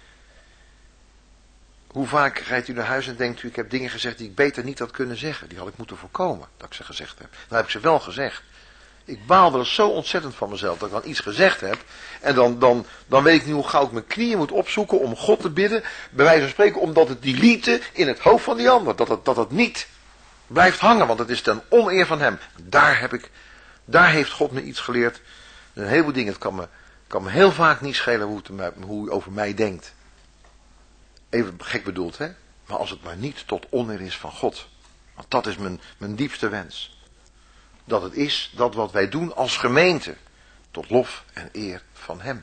Hoe vaak rijdt u naar huis en denkt u, ik heb dingen gezegd die ik beter niet had kunnen zeggen. Die had ik moeten voorkomen dat ik ze gezegd heb. Nou heb ik ze wel gezegd. Ik baal wel eens zo ontzettend van mezelf dat ik dan iets gezegd heb. En dan, dan, dan weet ik niet hoe gauw ik mijn knieën moet opzoeken om God te bidden. Bij wijze van spreken omdat het delete in het hoofd van die ander. Dat het, dat het niet Blijft hangen, want het is ten oneer van hem. Daar heb ik, daar heeft God me iets geleerd. Een heleboel dingen. Het kan me, kan me heel vaak niet schelen hoe, het, hoe u over mij denkt. Even gek bedoeld, hè? Maar als het maar niet tot oneer is van God. Want dat is mijn, mijn diepste wens. Dat het is dat wat wij doen als gemeente. Tot lof en eer van hem.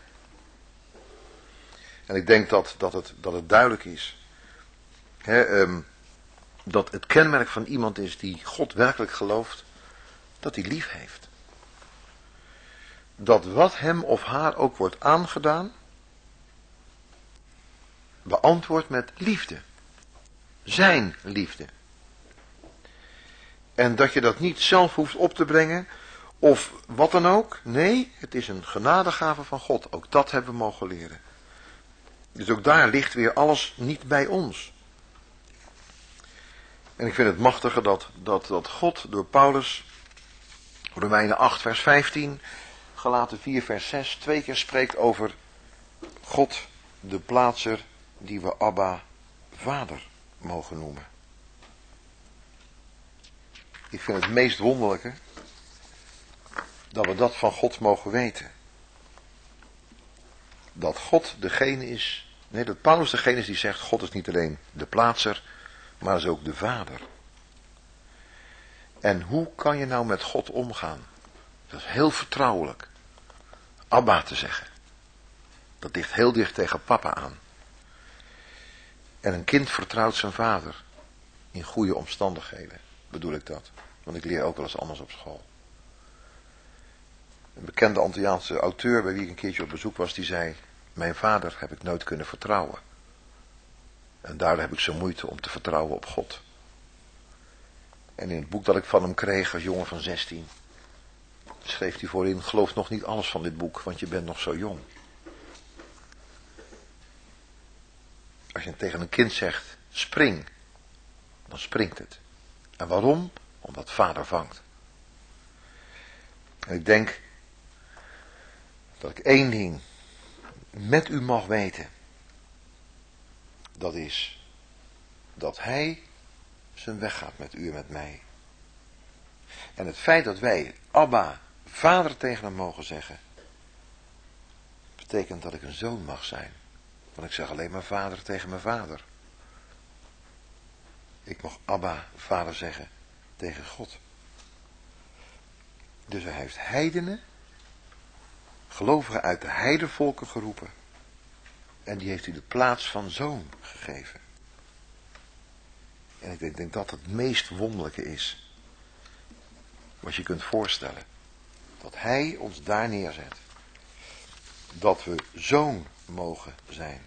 En ik denk dat, dat, het, dat het duidelijk is. Hè, um, dat het kenmerk van iemand is die God werkelijk gelooft. Dat hij lief heeft. Dat wat hem of haar ook wordt aangedaan. Beantwoord met liefde. Zijn liefde. En dat je dat niet zelf hoeft op te brengen. Of wat dan ook. Nee, het is een genadegave van God. Ook dat hebben we mogen leren. Dus ook daar ligt weer alles niet bij ons. En ik vind het machtige dat, dat, dat God door Paulus, Romeinen acht vers vijftien, Galaten vier vers zes, twee keer spreekt over God, de plaatser die we Abba, Vader, mogen noemen. Ik vind het meest wonderlijke dat we dat van God mogen weten. Dat God degene is, nee, dat Paulus degene is die zegt, God is niet alleen de plaatser, maar is ook de Vader. En hoe kan je nou met God omgaan? Dat is heel vertrouwelijk. Abba te zeggen. Dat ligt heel dicht tegen papa aan. En een kind vertrouwt zijn vader. In goede omstandigheden bedoel ik dat. Want ik leer ook wel eens anders op school. Een bekende Antilliaanse auteur bij wie ik een keertje op bezoek was, die zei, mijn vader heb ik nooit kunnen vertrouwen. En daardoor heb ik zo moeite om te vertrouwen op God. En in het boek dat ik van hem kreeg als jongen van zestien, schreef hij voorin, geloof nog niet alles van dit boek, want je bent nog zo jong. Als je tegen een kind zegt, spring, dan springt het. En waarom? Omdat vader vangt. En ik denk dat ik één ding met u mag weten. Dat is dat hij zijn weg gaat met u en met mij. En het feit dat wij Abba, vader tegen hem mogen zeggen, betekent dat ik een zoon mag zijn. Want ik zeg alleen maar vader tegen mijn vader. Ik mag Abba, vader zeggen tegen God. Dus hij heeft heidenen, gelovigen uit de heidenvolken geroepen. En die heeft u de plaats van zoon gegeven. En ik denk, denk dat het meest wonderlijke is. Wat je kunt voorstellen. Dat hij ons daar neerzet. Dat we zoon mogen zijn.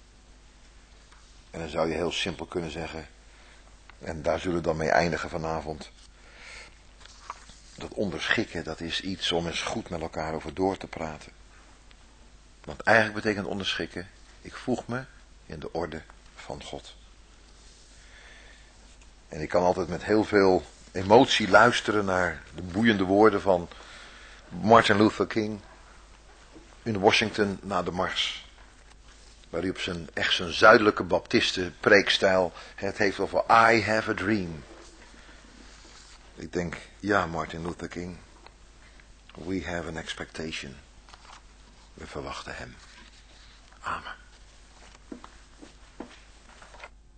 En dan zou je heel simpel kunnen zeggen. En daar zullen we dan mee eindigen vanavond. Dat onderschikken, dat is iets om eens goed met elkaar over door te praten. Want eigenlijk betekent onderschikken, ik voeg me in de orde van God. En ik kan altijd met heel veel emotie luisteren naar de boeiende woorden van Martin Luther King in Washington na de mars. Waar hij op zijn, echt zijn zuidelijke baptisten preekstijl het heeft over I have a dream. Ik denk, ja Martin Luther King, we have an expectation. We verwachten hem. Amen.